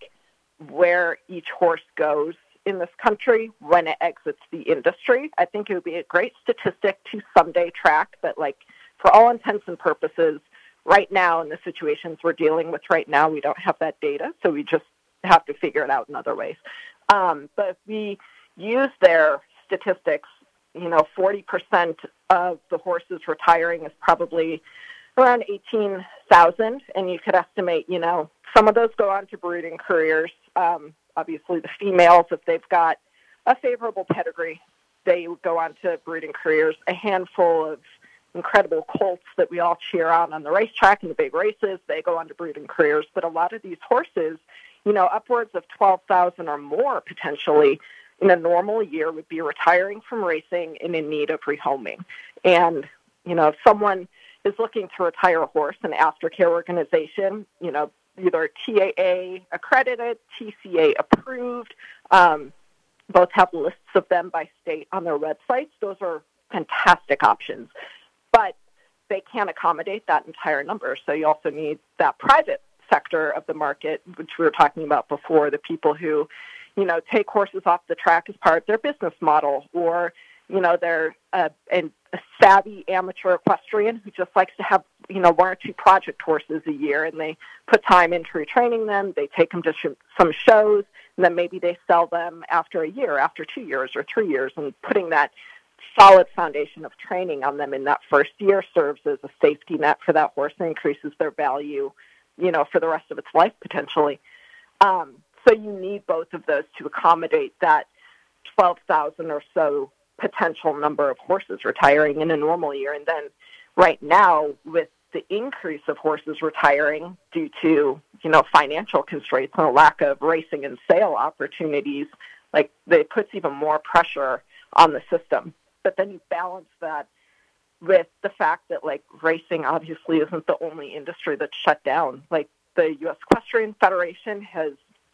where each horse goes in this country when it exits the industry, I think it would be a great statistic to someday track. But like for all intents and purposes, right now in the situations we're dealing with right now, we don't have that data, so we just have to figure it out in other ways. Um, but if we use their statistics, you know, forty percent of the horses retiring is probably around eighteen thousand, and you could estimate, you know, some of those go on to breeding careers. Um, obviously, the females, if they've got a favorable pedigree, they go on to breeding careers. A handful of incredible colts that we all cheer on on the racetrack in the big races, they go on to breeding careers. But a lot of these horses, you know, upwards of twelve thousand or more potentially in a normal year would be retiring from racing and in need of rehoming. And, you know, if someone is looking to retire a horse, an aftercare organization, you know, either T A A accredited, T C A approved, um, both have lists of them by state on their websites. Those are fantastic options. But they can't accommodate that entire number. So you also need that private sector of the market, which we were talking about before, the people who, you know, take horses off the track as part of their business model, or, you know, they're a, a savvy amateur equestrian who just likes to have, you know, one or two project horses a year, and they put time into retraining them, they take them to sh- some shows, and then maybe they sell them after a year, after two years or three years, and putting that solid foundation of training on them in that first year serves as a safety net for that horse and increases their value, you know, for the rest of its life, potentially. Um, so you need both of those to accommodate that twelve thousand or so potential number of horses retiring in a normal year. And then right now, with the increase of horses retiring due to, you know, financial constraints and a lack of racing and sale opportunities, like, it puts even more pressure on the system. But then you balance that with the fact that, like, racing obviously isn't the only industry that's shut down. Like, the U S Equestrian Federation has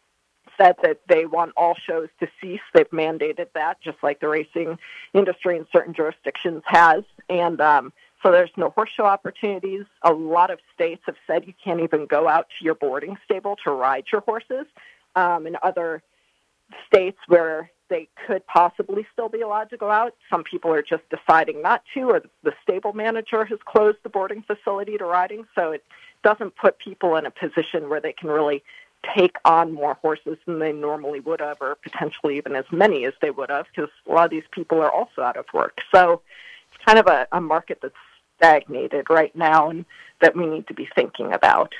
said that they want all shows to cease. They've mandated that, just like the racing industry in certain jurisdictions has. And um, so there's no horse show opportunities. A lot of states have said you can't even go out to your boarding stable to ride your horses. Um, in other states where they could possibly still be allowed to go out, some people are just deciding not to, or the stable manager has closed the boarding facility to riding. So it doesn't put people in a position where they can really take on more horses than they normally would have, or potentially even as many as they would have, because a lot of these people are also out of work. So it's kind of a, a market that's stagnated right now and that we need to be thinking about.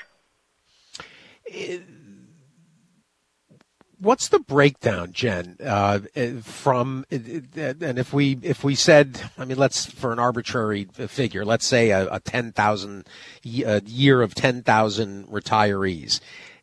What's the breakdown, Jen, uh, from, and if we if we said, I mean, let's, for an arbitrary figure, let's say a, a ten thousand, a year of ten thousand retirees.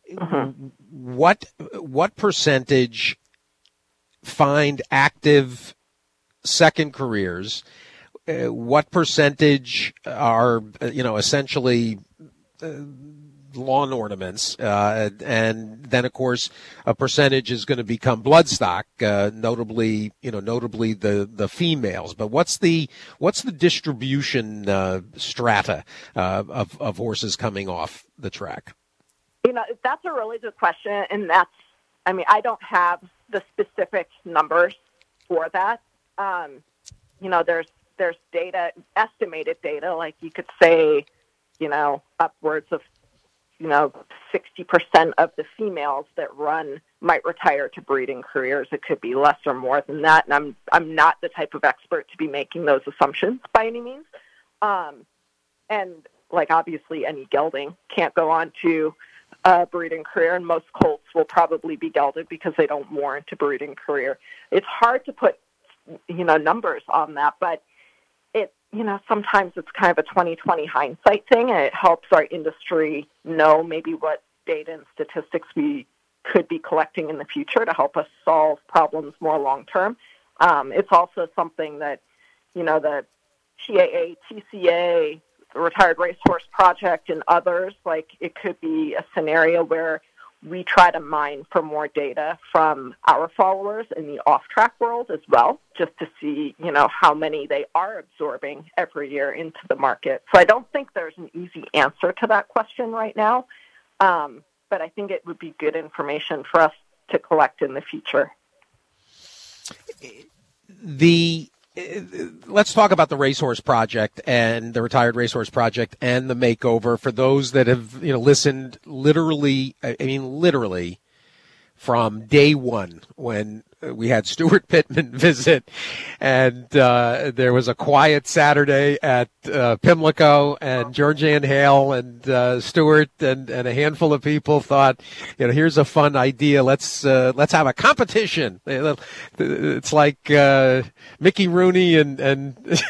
mm-hmm. what what percentage find active second careers? Uh, what percentage are, you know, essentially uh, lawn ornaments, uh, and then of course a percentage is going to become bloodstock, uh, notably, you know, notably the, the females. But what's the what's the distribution uh, strata uh, of of horses coming off the track? You know, that's a really good question, and that's, I mean, I don't have the specific numbers for that. Um, you know, there's there's data, estimated data, like you could say, you know, upwards of, you know, sixty percent of the females that run might retire to breeding careers. It could be less or more than that. And I'm, I'm not the type of expert to be making those assumptions by any means. Um, and like, obviously any gelding can't go on to a breeding career, and most colts will probably be gelded because they don't warrant a breeding career. It's hard to put, you know, numbers on that, but it, you know, sometimes it's kind of a twenty twenty hindsight thing, and it helps our industry know maybe what data and statistics we could be collecting in the future to help us solve problems more long term. Um, it's also something that, you know, the T A A, T C A, the Retired Racehorse Project, and others, like, it could be a scenario where we try to mine for more data from our followers in the off-track world as well, just to see, you know, how many they are absorbing every year into the market. So I don't think there's an easy answer to that question right now, um, but I think it would be good information for us to collect in the future. The Let's talk about the Racehorse Project and the Retired Racehorse Project and the makeover. For those that have, you know, listened literally, I mean, literally from day one when we had Stuart Pittman visit, and uh, there was a quiet Saturday at uh, Pimlico, and Georgianne Hale and uh, Stuart and, and a handful of people thought, you know, here's a fun idea. Let's uh, let's have a competition. It's like uh, Mickey Rooney and and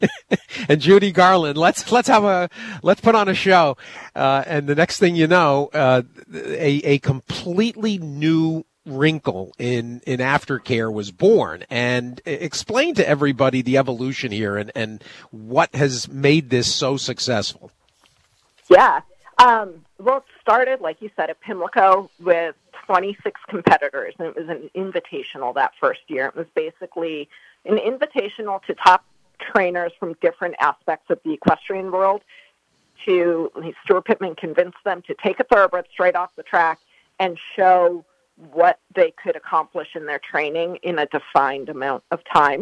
and Judy Garland. Let's let's have a let's put on a show. Uh, and the next thing you know, uh, a a completely new wrinkle in, in aftercare was born. And explain to everybody the evolution here and, and what has made this so successful. Yeah. Um, well, it started, like you said, at Pimlico with twenty-six competitors, and it was an invitational that first year. It was basically an invitational to top trainers from different aspects of the equestrian world. To Stuart Pittman convinced them to take a thoroughbred straight off the track and show what they could accomplish in their training in a defined amount of time.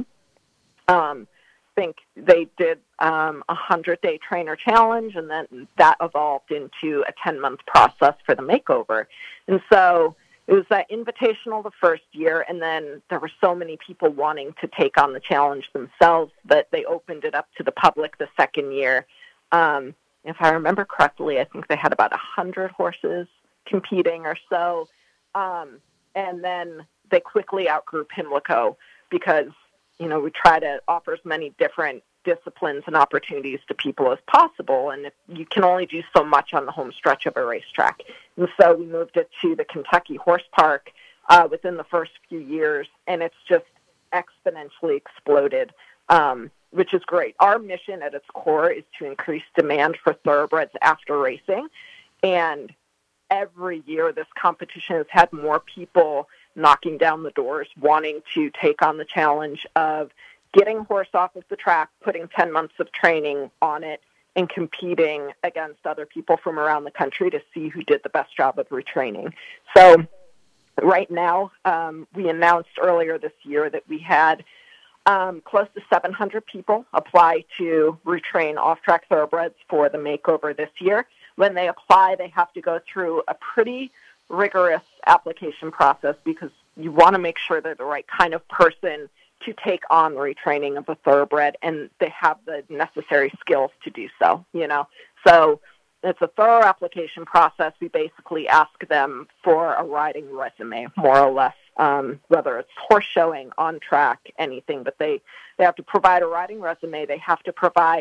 Um, I think they did um, a hundred-day trainer challenge, and then that evolved into a ten-month process for the makeover. And so it was that invitational the first year, and then there were so many people wanting to take on the challenge themselves that they opened it up to the public the second year. Um, if I remember correctly, I think they had about one hundred horses competing or so. Um, and then they quickly outgrew Pimlico because, you know, we try to offer as many different disciplines and opportunities to people as possible. And if you can only do so much on the home stretch of a racetrack. And so we moved it to the Kentucky Horse Park uh, within the first few years, and it's just exponentially exploded, um, which is great. Our mission at its core is to increase demand for thoroughbreds after racing. And every year this competition has had more people knocking down the doors, wanting to take on the challenge of getting a horse off of the track, putting ten months of training on it, and competing against other people from around the country to see who did the best job of retraining. So right now, um, we announced earlier this year that we had um, close to seven hundred people apply to retrain off-track thoroughbreds for the makeover this year. When they apply, they have to go through a pretty rigorous application process because you want to make sure they're the right kind of person to take on retraining of a thoroughbred, and they have the necessary skills to do so, you know. So it's a thorough application process. We basically ask them for a riding resume, more or less, um, whether it's horse showing, on track, anything. But they, they have to provide a riding resume. They have to provide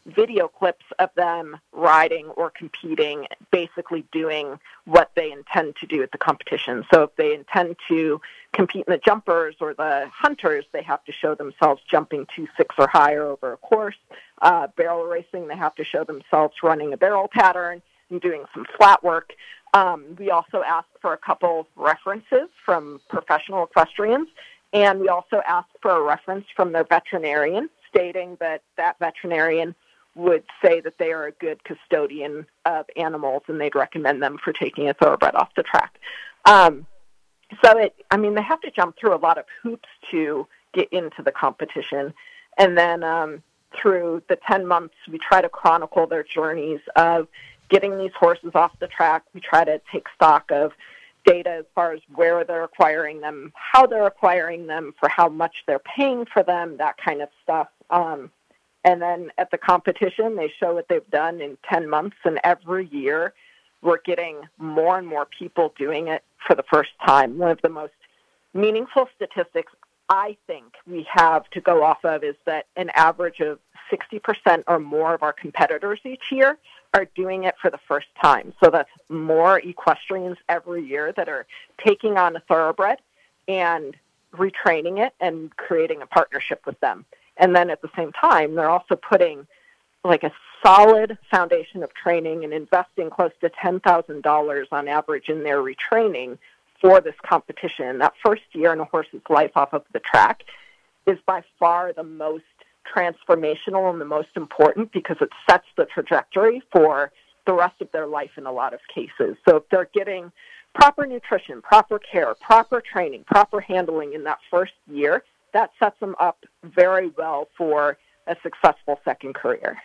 video clips of them riding or competing, basically doing what they intend to do at the competition. So if they intend to compete in the jumpers or the hunters, they have to show themselves jumping two six or higher over a course. Uh, barrel racing, they have to show themselves running a barrel pattern and doing some flat work. Um, we also ask for a couple references from professional equestrians, and we also ask for a reference from their veterinarian stating that that veterinarian would say that they are a good custodian of animals and they'd recommend them for taking a thoroughbred off the track. Um, so, it, I mean, they have to jump through a lot of hoops to get into the competition. And then um, through the ten months, we try to chronicle their journeys of getting these horses off the track. We try to take stock of data as far as where they're acquiring them, how they're acquiring them, for how much they're paying for them, that kind of stuff. Um, and then at the competition, they show what they've done in ten months, and every year we're getting more and more people doing it for the first time. One of the most meaningful statistics I think we have to go off of is that an average of sixty percent or more of our competitors each year are doing it for the first time. So that's more equestrians every year that are taking on a thoroughbred and retraining it and creating a partnership with them. And then at the same time, they're also putting like a solid foundation of training and investing close to ten thousand dollars on average in their retraining for this competition. That first year in a horse's life off of the track is by far the most transformational and the most important, because it sets the trajectory for the rest of their life in a lot of cases. So if they're getting proper nutrition, proper care, proper training, proper handling in that first year, that sets them up very well for a successful second career.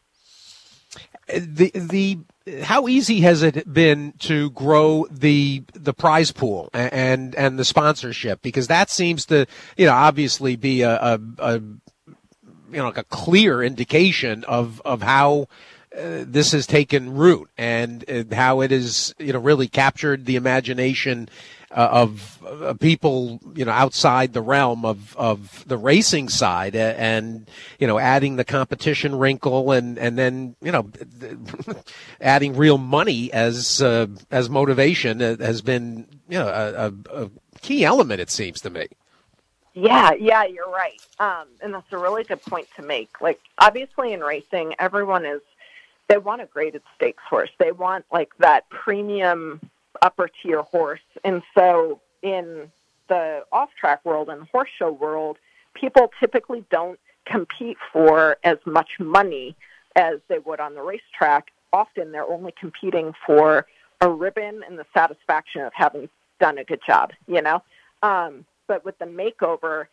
The the how easy has it been to grow the the prize pool and and the sponsorship? Because that seems to, you know, obviously be a, a, a you know, like a clear indication of of how uh, this has taken root and uh, how it has, you know, really captured the imagination uh, of uh, people, you know, outside the realm of of the racing side, uh, and you know, adding the competition wrinkle and and then, you know, adding real money as uh, as motivation has been, you know, a, a, a key element, it seems to me. Yeah, yeah, you're right. Um, and that's a really good point to make. Like, obviously in racing, everyone is, they want a graded stakes horse. They want, like, that premium upper tier horse. And so in the off-track world and horse show world, people typically don't compete for as much money as they would on the racetrack. Often they're only competing for a ribbon and the satisfaction of having done a good job, you know? Um, But with the makeover,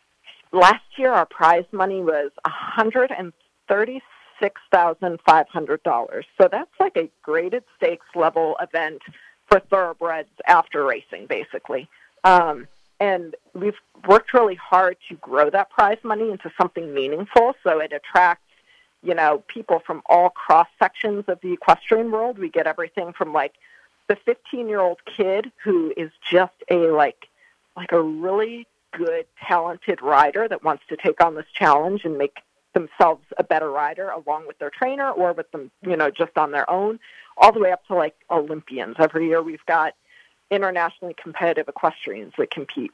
last year our prize money was one hundred thirty-six thousand five hundred dollars. So that's like a graded stakes level event for thoroughbreds after racing, basically. Um, and we've worked really hard to grow that prize money into something meaningful, so it attracts, you know, people from all cross sections of the equestrian world. We get everything from like the fifteen-year-old kid who is just a like like a really good, talented rider that wants to take on this challenge and make themselves a better rider along with their trainer or with them, you know, just on their own, all the way up to like Olympians. Every year we've got internationally competitive equestrians that compete.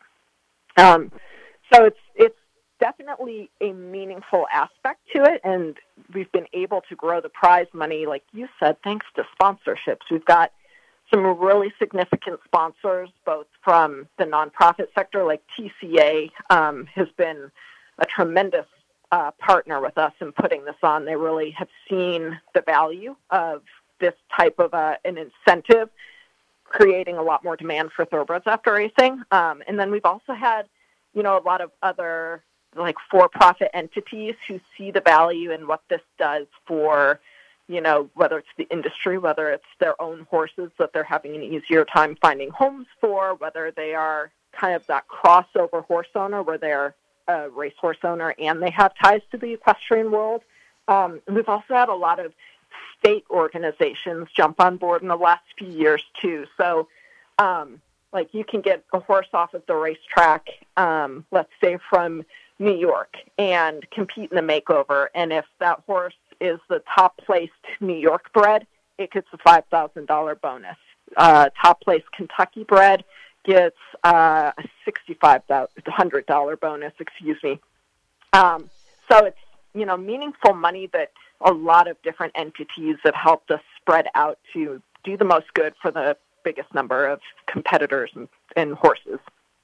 Um, so it's, it's definitely a meaningful aspect to it, and we've been able to grow the prize money, like you said, thanks to sponsorships. We've got some really significant sponsors, both from the nonprofit sector, like T C A um, has been a tremendous uh, partner with us in putting this on. They really have seen the value of this type of uh, an incentive, creating a lot more demand for thoroughbreds after racing. Um, and then we've also had, you know, a lot of other like for-profit entities who see the value in what this does for, you know, whether it's the industry, whether it's their own horses that they're having an easier time finding homes for, whether they are kind of that crossover horse owner where they're a racehorse owner and they have ties to the equestrian world. Um, and we've also had a lot of state organizations jump on board in the last few years too. So, um, like you can get a horse off of the racetrack, um, let's say from New York, and compete in the makeover. And if that horse is the top placed New York bred, it gets a five thousand dollars bonus. Uh, top placed Kentucky bred gets uh, a sixty-five hundred dollars bonus, excuse me. Um, so it's, you know, meaningful money that a lot of different entities have helped us spread out to do the most good for the biggest number of competitors and, and horses.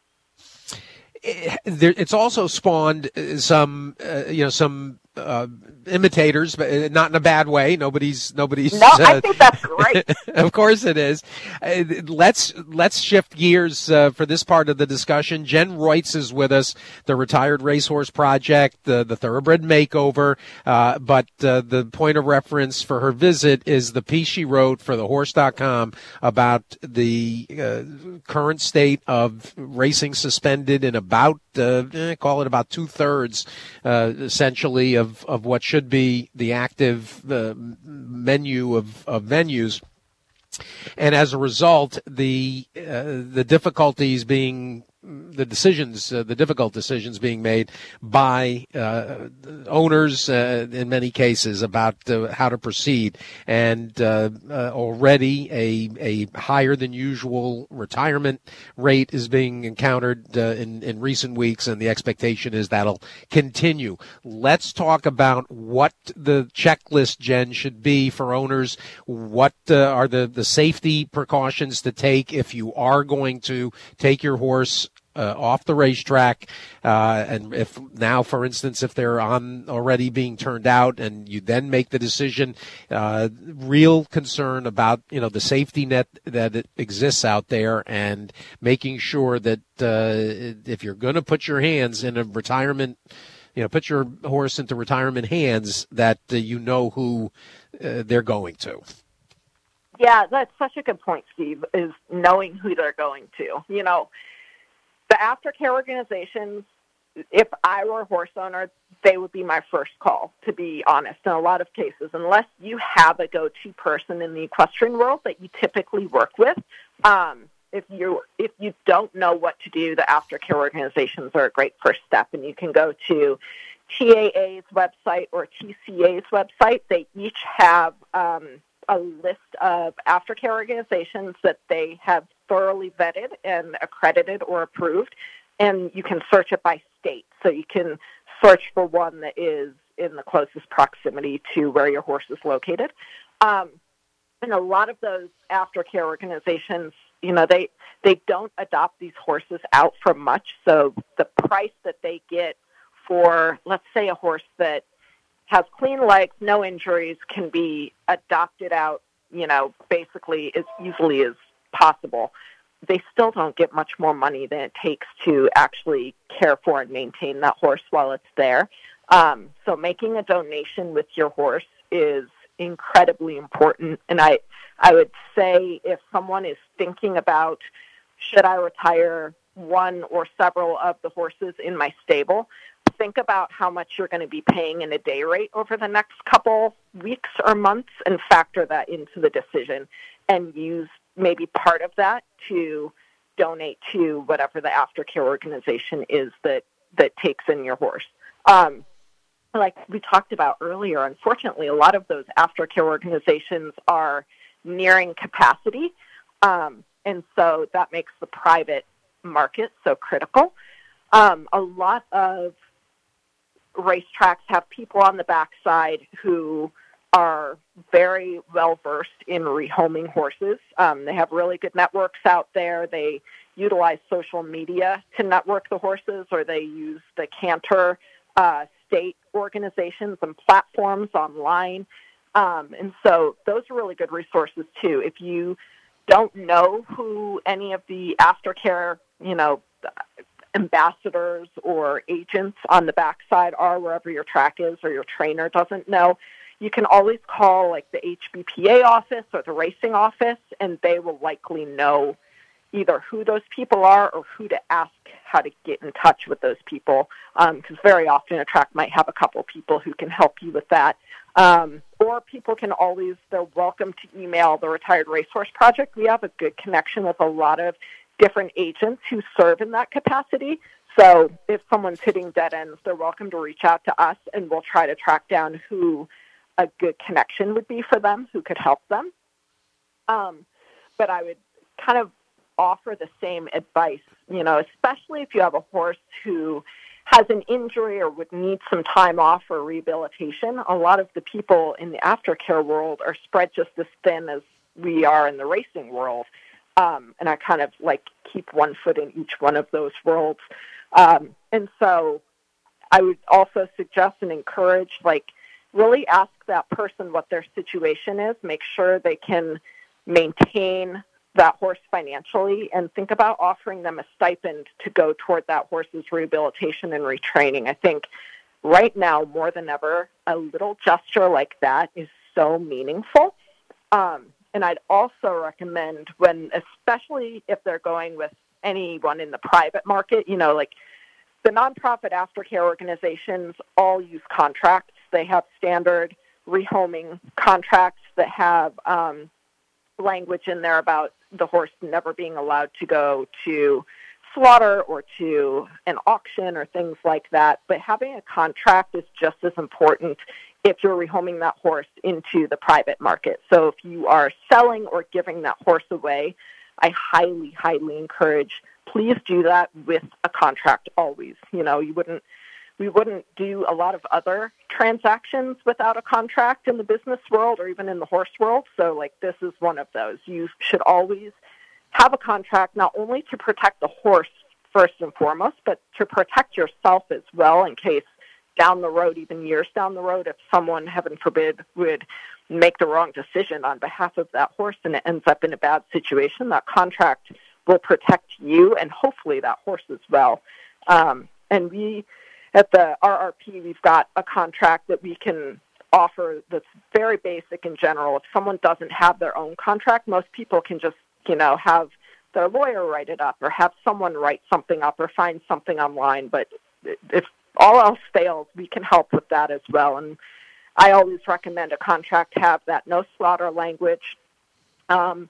It's also spawned some, uh, you know, some uh, imitators, but not in a bad way. Nobody's, nobody's. No, uh, I think that's great. Of course it is. Uh, let's let's shift gears uh, for this part of the discussion. Jen Reutz is with us, the Retired Racehorse Project, the the Thoroughbred Makeover. Uh, but uh, the point of reference for her visit is the piece she wrote for the horse dot com about the uh, current state of racing suspended in about uh, eh, call it about two thirds, uh, essentially of. Of, of what should be the active uh, menu of, of venues. And as a result, the uh, the difficulties being the decisions, uh, the difficult decisions being made by uh, owners uh, in many cases about uh, how to proceed, and uh, uh, already a a higher than usual retirement rate is being encountered uh, in in recent weeks, and the expectation is that'll continue. Let's talk about what the checklist, Jen, should be for owners. What uh, are the the safety precautions to take if you are going to take your horse Uh, off the racetrack, uh, and if now, for instance, if they're on already being turned out, and you then make the decision, uh, real concern about you know the safety net that it exists out there, and making sure that uh, if you're going to put your hands in a retirement, you know, put your horse into retirement hands, that uh, you know who uh, they're going to. Yeah, that's such a good point, Steve. Is knowing who they're going to. You know. The aftercare organizations, if I were a horse owner, they would be my first call, to be honest, in a lot of cases. Unless you have a go-to person in the equestrian world that you typically work with, um, if you if you don't know what to do, the aftercare organizations are a great first step. And you can go to T A A's website or T C A's website. They each have um, a list of aftercare organizations that they have thoroughly vetted and accredited or approved, and you can search it by state. So you can search for one that is in the closest proximity to where your horse is located. Um, and a lot of those aftercare organizations, you know, they they don't adopt these horses out for much. So the price that they get for, let's say, a horse that has clean legs, no injuries, can be adopted out, you know, basically as easily as possible. They still don't get much more money than it takes to actually care for and maintain that horse while it's there. Um, so making a donation with your horse is incredibly important. And I, I would say if someone is thinking about, should I retire one or several of the horses in my stable, think about how much you're going to be paying in a day rate over the next couple weeks or months and factor that into the decision, and use maybe part of that to donate to whatever the aftercare organization is that, that takes in your horse. Um, like we talked about earlier, unfortunately, a lot of those aftercare organizations are nearing capacity, um, and so that makes the private market so critical. Um, a lot of racetracks have people on the backside who are very well versed in rehoming horses. Um, they have really good networks out there. They utilize social media to network the horses, or they use the Canter uh, state organizations and platforms online. Um, and so those are really good resources too. If you don't know who any of the aftercare, you know, ambassadors or agents on the backside are, wherever your track is, or your trainer doesn't know, you can always call like the H B P A office or the racing office, and they will likely know either who those people are or who to ask how to get in touch with those people, because um, very often a track might have a couple people who can help you with that. Um, or people can always, they're welcome to email the Retired Racehorse Project. We have a good connection with a lot of different agents who serve in that capacity. So if someone's hitting dead ends, they're welcome to reach out to us, and we'll try to track down who a good connection would be for them who could help them. Um, but I would kind of offer the same advice, you know, especially if you have a horse who has an injury or would need some time off for rehabilitation. A lot of the people in the aftercare world are spread just as thin as we are in the racing world. Um, and I kind of like keep one foot in each one of those worlds. Um, and so I would also suggest and encourage, like, really ask that person what their situation is, make sure they can maintain that horse financially, and think about offering them a stipend to go toward that horse's rehabilitation and retraining. I think right now, more than ever, a little gesture like that is so meaningful. Um, and I'd also recommend when, especially if they're going with anyone in the private market, you know, like the nonprofit aftercare organizations all use contracts. They have standard rehoming contracts that have um, language in there about the horse never being allowed to go to slaughter or to an auction or things like that. But having a contract is just as important if you're rehoming that horse into the private market. So if you are selling or giving that horse away, I highly, highly encourage, please do that with a contract always. You know, you wouldn't, we wouldn't do a lot of other transactions without a contract in the business world or even in the horse world. So, like, this is one of those. You should always have a contract, not only to protect the horse first and foremost, but to protect yourself as well in case down the road, even years down the road, if someone, heaven forbid, would make the wrong decision on behalf of that horse and it ends up in a bad situation, that contract will protect you and hopefully that horse as well. Um, and we... At the R R P, we've got a contract that we can offer that's very basic in general. If someone doesn't have their own contract, most people can just, you know, have their lawyer write it up or have someone write something up or find something online. But if all else fails, we can help with that as well. And I always recommend a contract have that no slaughter language. Um,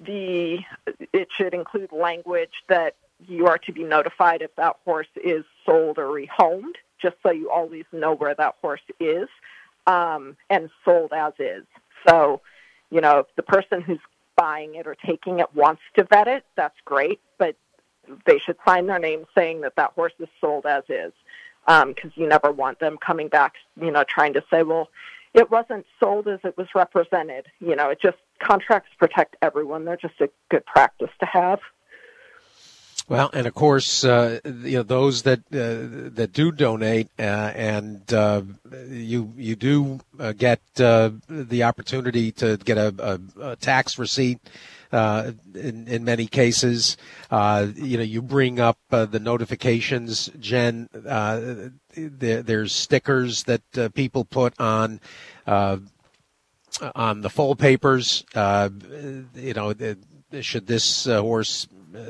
the it should include language that you are to be notified if that horse is sold or rehomed, just so you always know where that horse is, um, and sold as is. So, you know, if the person who's buying it or taking it wants to vet it, that's great, but they should sign their name saying that that horse is sold as is, because um, you never want them coming back, you know, trying to say, well, it wasn't sold as it was represented. You know, it just, contracts protect everyone. They're just a good practice to have. Well, and of course, uh, you know, those that uh, that do donate, uh, and uh, you you do uh, get uh, the opportunity to get a, a, a tax receipt. Uh, in in many cases, uh, you know, you bring up uh, the notifications, Jen. Uh, there, there's stickers that uh, people put on uh, on the foal papers. Uh, you know, should this uh, horse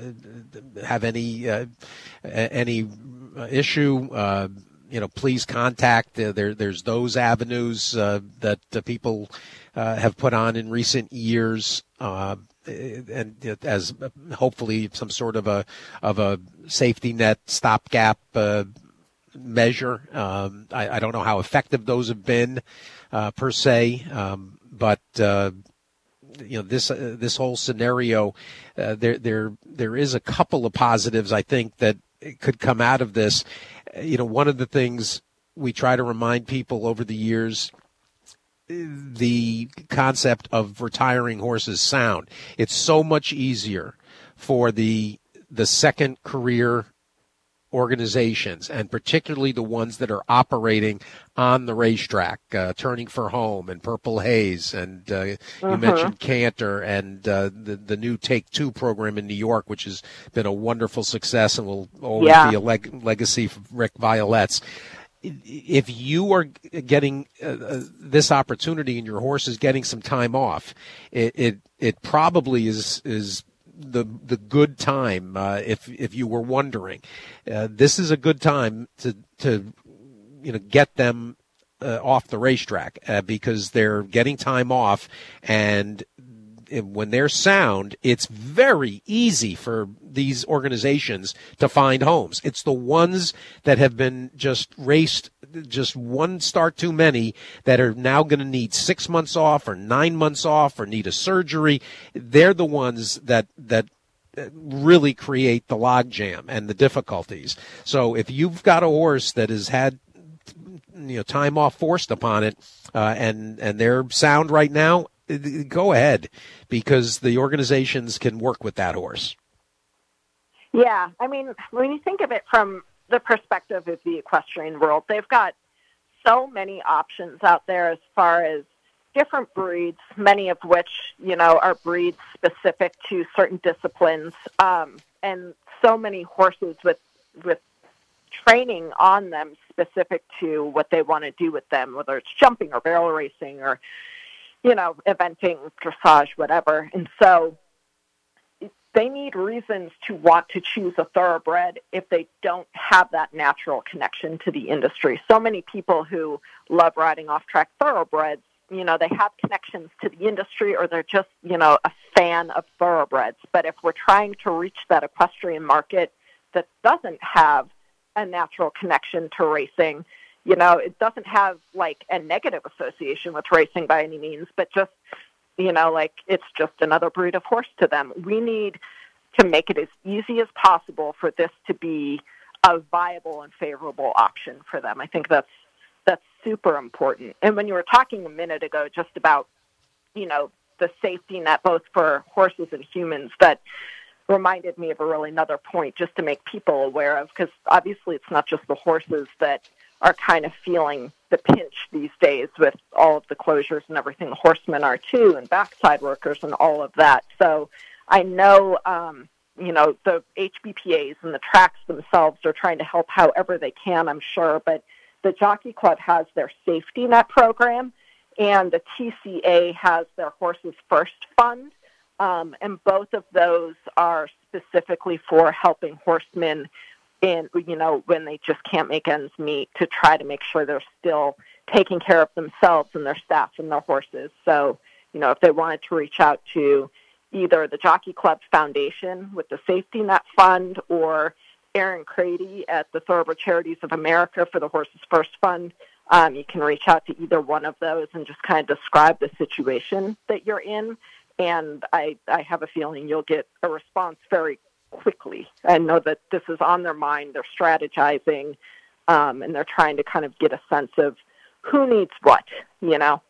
Uh, have any uh, any issue, uh, you know, please contact. Uh, there, there's those avenues uh, that uh, people uh, have put on in recent years, uh, and as hopefully some sort of a of a safety net stopgap uh, measure. Um, I, I don't know how effective those have been uh, per se, um, but. Uh, You know, this uh, this whole scenario, uh, there there there is a couple of positives I think that could come out of this. You know, one of the things we try to remind people over the years, the concept of retiring horses sound. It's so much easier for the the second career organizations, and particularly the ones that are operating on the racetrack, uh, Turning for Home and Purple Haze, and uh, uh-huh. you mentioned Canter and uh, the the new Take Two program in New York, which has been a wonderful success and will always yeah. be a leg- legacy for Rick Violette's. If you are getting uh, this opportunity and your horse is getting some time off, it it, it probably is is. the the good time, uh, if if you were wondering. Uh, this is a good time to to you know get them uh, off the racetrack uh, because they're getting time off, and when they're sound, it's very easy for these organizations to find homes. It's the ones that have been just raced, just one start too many, that are now going to need six months off or nine months off or need a surgery. They're the ones that that really create the logjam and the difficulties. So if you've got a horse that has had, you know, time off forced upon it, uh, and and they're sound right now, go ahead, because the organizations can work with that horse. Yeah, I mean, when you think of it from the perspective of the equestrian world, they've got so many options out there as far as different breeds, many of which, you know, are breeds specific to certain disciplines, um, and so many horses with with training on them specific to what they want to do with them, whether it's jumping or barrel racing or, you know, eventing, dressage, whatever. And so they need reasons to want to choose a thoroughbred if they don't have that natural connection to the industry. So many people who love riding off-track thoroughbreds, you know, they have connections to the industry, or they're just, you know, a fan of thoroughbreds. But if we're trying to reach that equestrian market that doesn't have a natural connection to racing, you know, it doesn't have like a negative association with racing by any means, but just, you know, like it's just another breed of horse to them. We need to make it as easy as possible for this to be a viable and favorable option for them. I think that's That's super important. And when you were talking a minute ago just about, you know, the safety net both for horses and humans, that reminded me of a really another point just to make people aware of, because obviously it's not just the horses that are kind of feeling the pinch these days with all of the closures and everything. The horsemen are too, and backside workers and all of that. So I know, um, you know, the H B P As and the tracks themselves are trying to help however they can, I'm sure, but the Jockey Club has their safety net program, and the T C A has their Horses First Fund, um, and both of those are specifically for helping horsemen in, you know, when they just can't make ends meet, to try to make sure they're still taking care of themselves and their staff and their horses. So, you know, if they wanted to reach out to either the Jockey Club Foundation with the Safety Net Fund, or Aaron Crady at the Thoroughbred Charities of America for the Horses First Fund, um, you can reach out to either one of those and just kind of describe the situation that you're in. And I, I have a feeling you'll get a response very quickly. I know that this is on their mind. They're strategizing, um, and they're trying to kind of get a sense of who needs what, you know?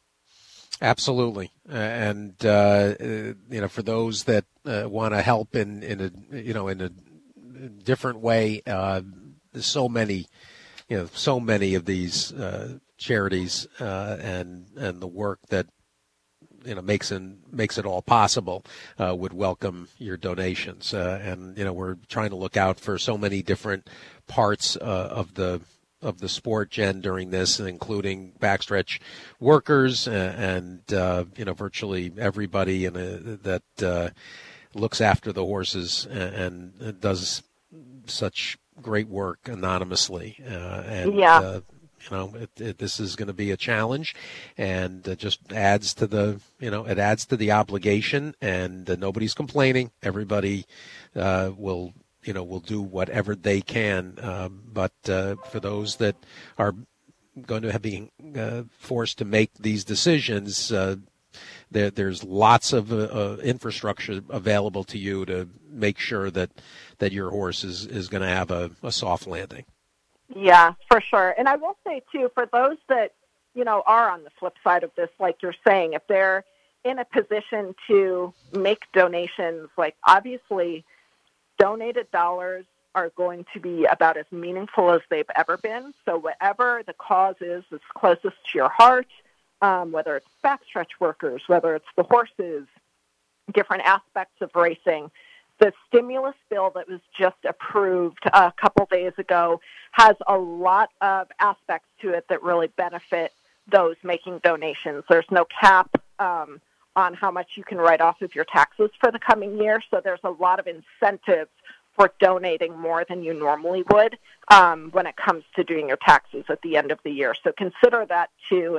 Absolutely. Uh, and, uh, you know, for those that uh, want to help in, in a, you know, in a different way, uh, there's so many, you know, so many of these uh, charities uh, and and the work that, you know, makes in, makes it all possible, uh, would welcome your donations. Uh, and, you know, we're trying to look out for so many different parts uh, of the of the sport, Jen, during this, including backstretch workers and, and uh, you know, virtually everybody in a, that uh, looks after the horses and, and does such great work anonymously. Uh, and, yeah. uh, you know, it, it, this is going to be a challenge, and it just adds to the, you know, it adds to the obligation, and uh, nobody's complaining. Everybody uh, will, you know, will do whatever they can. Um, but uh, for those that are going to be uh, forced to make these decisions, uh, there, there's lots of uh, uh, infrastructure available to you to make sure that, that your horse is, is going to have a, a soft landing. Yeah, for sure. And I will say, too, for those that, you know, are on the flip side of this, like you're saying, if they're in a position to make donations, like obviously donated dollars are going to be about as meaningful as they've ever been. So whatever the cause is, is closest to your heart, um, whether it's backstretch workers, whether it's the horses, different aspects of racing. The stimulus bill that was just approved a couple days ago has a lot of aspects to it that really benefit those making donations. There's no cap um, on how much you can write off of your taxes for the coming year, so there's a lot of incentives for donating more than you normally would um, when it comes to doing your taxes at the end of the year. So consider that too, and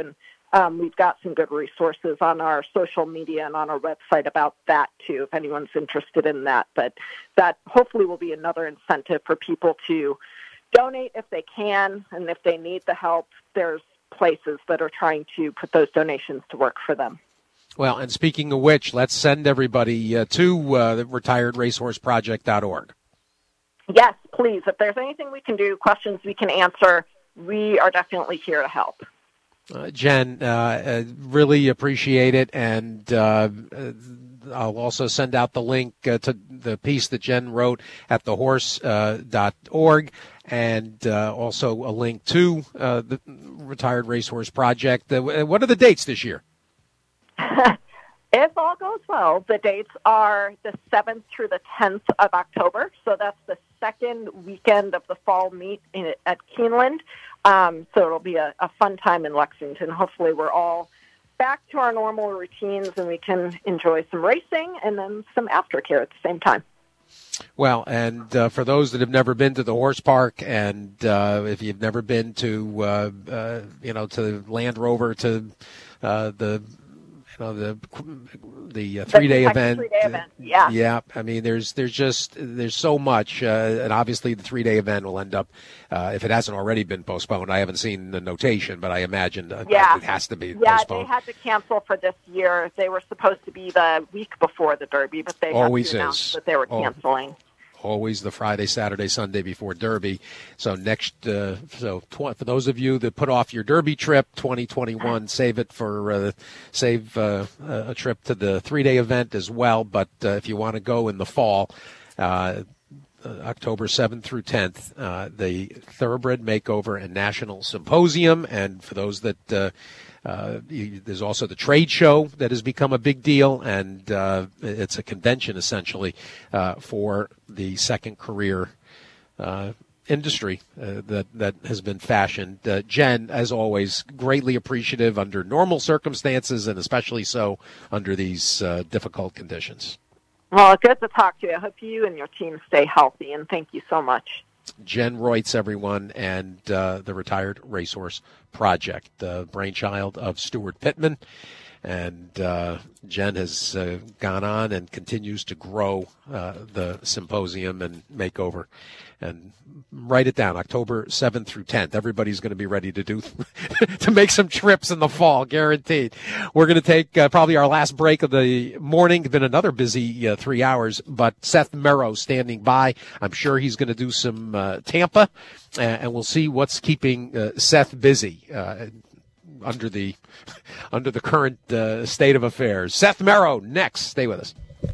Um, we've got some good resources on our social media and on our website about that, too, if anyone's interested in that. But that hopefully will be another incentive for people to donate if they can, and if they need the help, there's places that are trying to put those donations to work for them. Well, and speaking of which, let's send everybody uh, to uh, the retired racehorse project dot org. Yes, please. If there's anything we can do, questions we can answer, we are definitely here to help. Uh, Jen, uh, uh, really appreciate it, and uh, I'll also send out the link uh, to the piece that Jen wrote at the horse dot org, and uh, also a link to uh, the Retired Racehorse Project. Uh, what are the dates this year? If all goes well, the dates are the seventh through the tenth of October, so that's the second weekend of the fall meet in, at Keeneland. Um, so it'll be a, a fun time in Lexington. Hopefully we're all back to our normal routines and we can enjoy some racing and then some aftercare at the same time. Well, and uh, for those that have never been to the horse park, and uh, if you've never been to, uh, uh, you know, to Land Rover, to uh, the You know, the the uh, three-day the event. Three-day event, yeah. Yeah, I mean, there's there's just there's so much, uh, and obviously the three-day event will end up, uh, if it hasn't already been postponed. I haven't seen the notation, but I imagine uh, yeah. it has to be yeah, postponed. Yeah, they had to cancel for this year. They were supposed to be the week before the Derby, but they always had to announce is that they were oh. canceling. Always the Friday, Saturday, Sunday before Derby. So next, uh, so tw- for those of you that put off your Derby trip, twenty twenty-one, save it for uh, save uh, a trip to the three-day event as well. But uh, if you want to go in the fall, uh, October seventh through tenth, uh, the Thoroughbred Makeover and National Symposium, and for those that. Uh, Uh, you, there's also the trade show that has become a big deal, and uh, it's a convention essentially uh, for the second career uh, industry uh, that that has been fashioned. Uh, Jen, as always, greatly appreciative under normal circumstances, and especially so under these uh, difficult conditions. Well, good to talk to you. I hope you and your team stay healthy, and thank you so much. Jen Reutz, everyone, and uh, the Retired Racehorse Project, the brainchild of Stuart Pittman. And uh, Jen has uh, gone on and continues to grow uh, the symposium and makeover. And write it down, October seventh through tenth. Everybody's going to be ready to do to make some trips in the fall, guaranteed. We're going to take uh, probably our last break of the morning. It's been another busy uh, three hours, but Seth Merrow standing by. I'm sure he's going to do some uh, Tampa, and, and we'll see what's keeping uh, Seth busy uh, under the under the current uh, state of affairs. Seth Merrow next. Stay with us.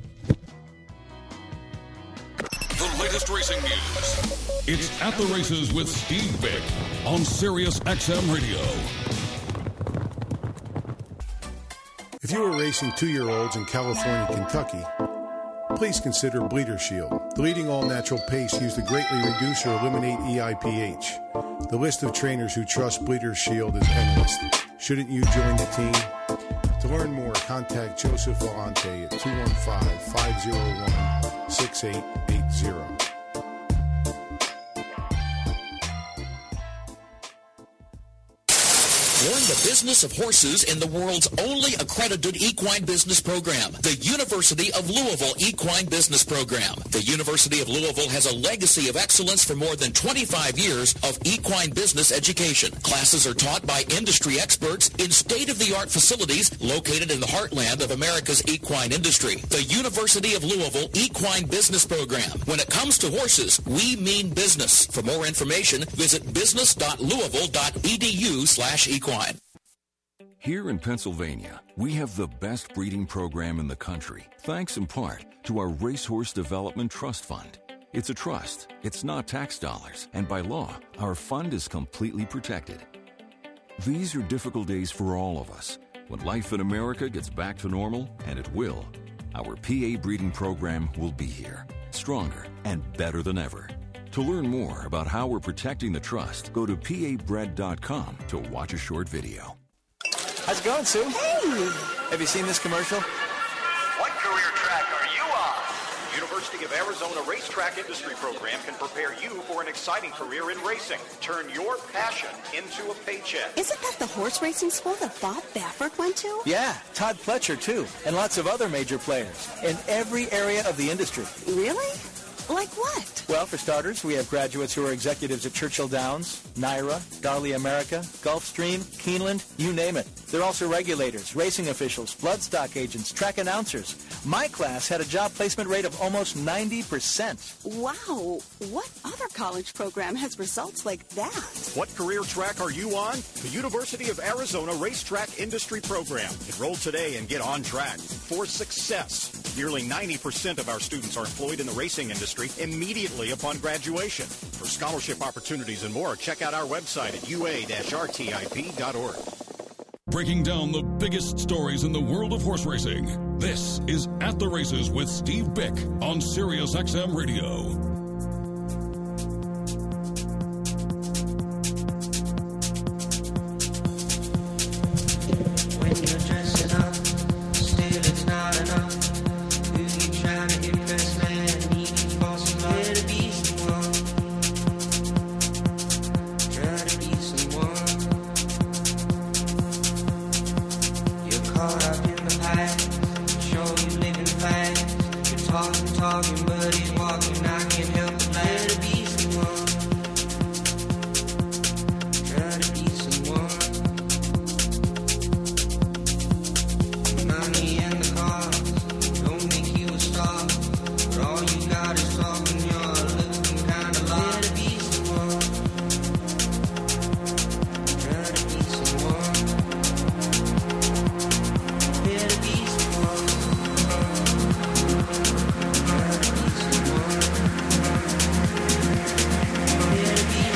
The latest racing news. It's At the Races with Steve Bick on Sirius X M Radio. If you are racing two-year-olds in California, Kentucky, please consider Bleeder Shield. The leading all-natural paste used to greatly reduce or eliminate E I P H. The list of trainers who trust Bleeder Shield is endless. Shouldn't you join the team? To learn more, contact Joseph Vellante at two one five, five oh one, six eight eight zero. Learn the business of horses in the world's only accredited equine business program, the University of Louisville Equine Business Program. The University of Louisville has a legacy of excellence for more than twenty-five years of equine business education. Classes are taught by industry experts in state-of-the-art facilities located in the heartland of America's equine industry. The University of Louisville Equine Business Program. When it comes to horses, we mean business. For more information, visit business.louisville.edu slash equine. Here in Pennsylvania, we have the best breeding program in the country, thanks in part to our Racehorse Development Trust Fund. It's a trust, it's not tax dollars, and by law, our fund is completely protected. These are difficult days for all of us. When life in America gets back to normal, and it will, our P A breeding program will be here, stronger and better than ever. To learn more about how we're protecting the trust, go to P A bred dot com to watch a short video. How's it going, Sue? Hey! Have you seen this commercial? What career track are you on? University University of Arizona Racetrack Industry Program can prepare you for an exciting career in racing. Turn your passion into a paycheck. Isn't that the horse racing school that Bob Baffert went to? Yeah, Todd Pletcher, too, and lots of other major players in every area of the industry. Really? Like what? Well, for starters, we have graduates who are executives at Churchill Downs, Naira, Darley America, Gulfstream, Keeneland, you name it. They're also regulators, racing officials, bloodstock agents, track announcers. My class had a job placement rate of almost ninety percent. Wow. What other college program has results like that? What career track are you on? The University of Arizona Racetrack Industry Program. Enroll today and get on track for success. Nearly ninety percent of our students are employed in the racing industry immediately upon graduation. For scholarship opportunities and more, check out our website at U A R T I P dot org. Breaking down the biggest stories in the world of horse racing. This is At the Races with Steve Bick on Sirius X M Radio. When you're dressing up, still it's not enough. Who you trying to impress, man? Need you for some love. Try to be someone. Try to be someone. You're caught up in the past. Show you living fast. You're talking, talking, but he's walking. I can't help but laugh. Try to be someone. Try to be someone. Money and the cars don't make you a star, but all you got is talking. You're looking kind of lost. Try to be someone. Try to be someone. Try to be someone. Try to be someone. Try to be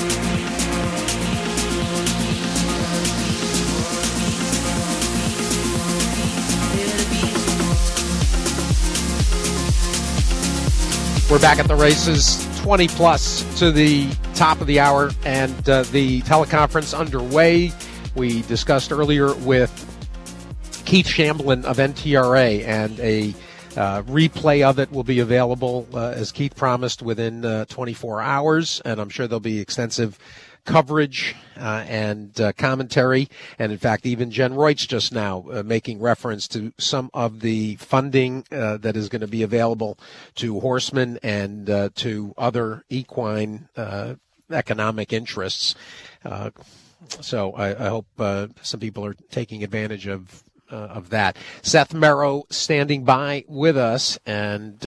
We're back at the races, twenty plus to the top of the hour, and uh, the teleconference underway. We discussed earlier with Keith Shamblin of N T R A, and a uh, replay of it will be available, uh, as Keith promised, within uh, twenty-four hours, and I'm sure there'll be extensive coverage uh, and uh, commentary, and in fact even Jen Reutz just now uh, making reference to some of the funding uh, that is going to be available to horsemen and uh, to other equine uh, economic interests. Uh, so I, I hope uh, some people are taking advantage of uh, of that. Seth Merrow standing by with us, and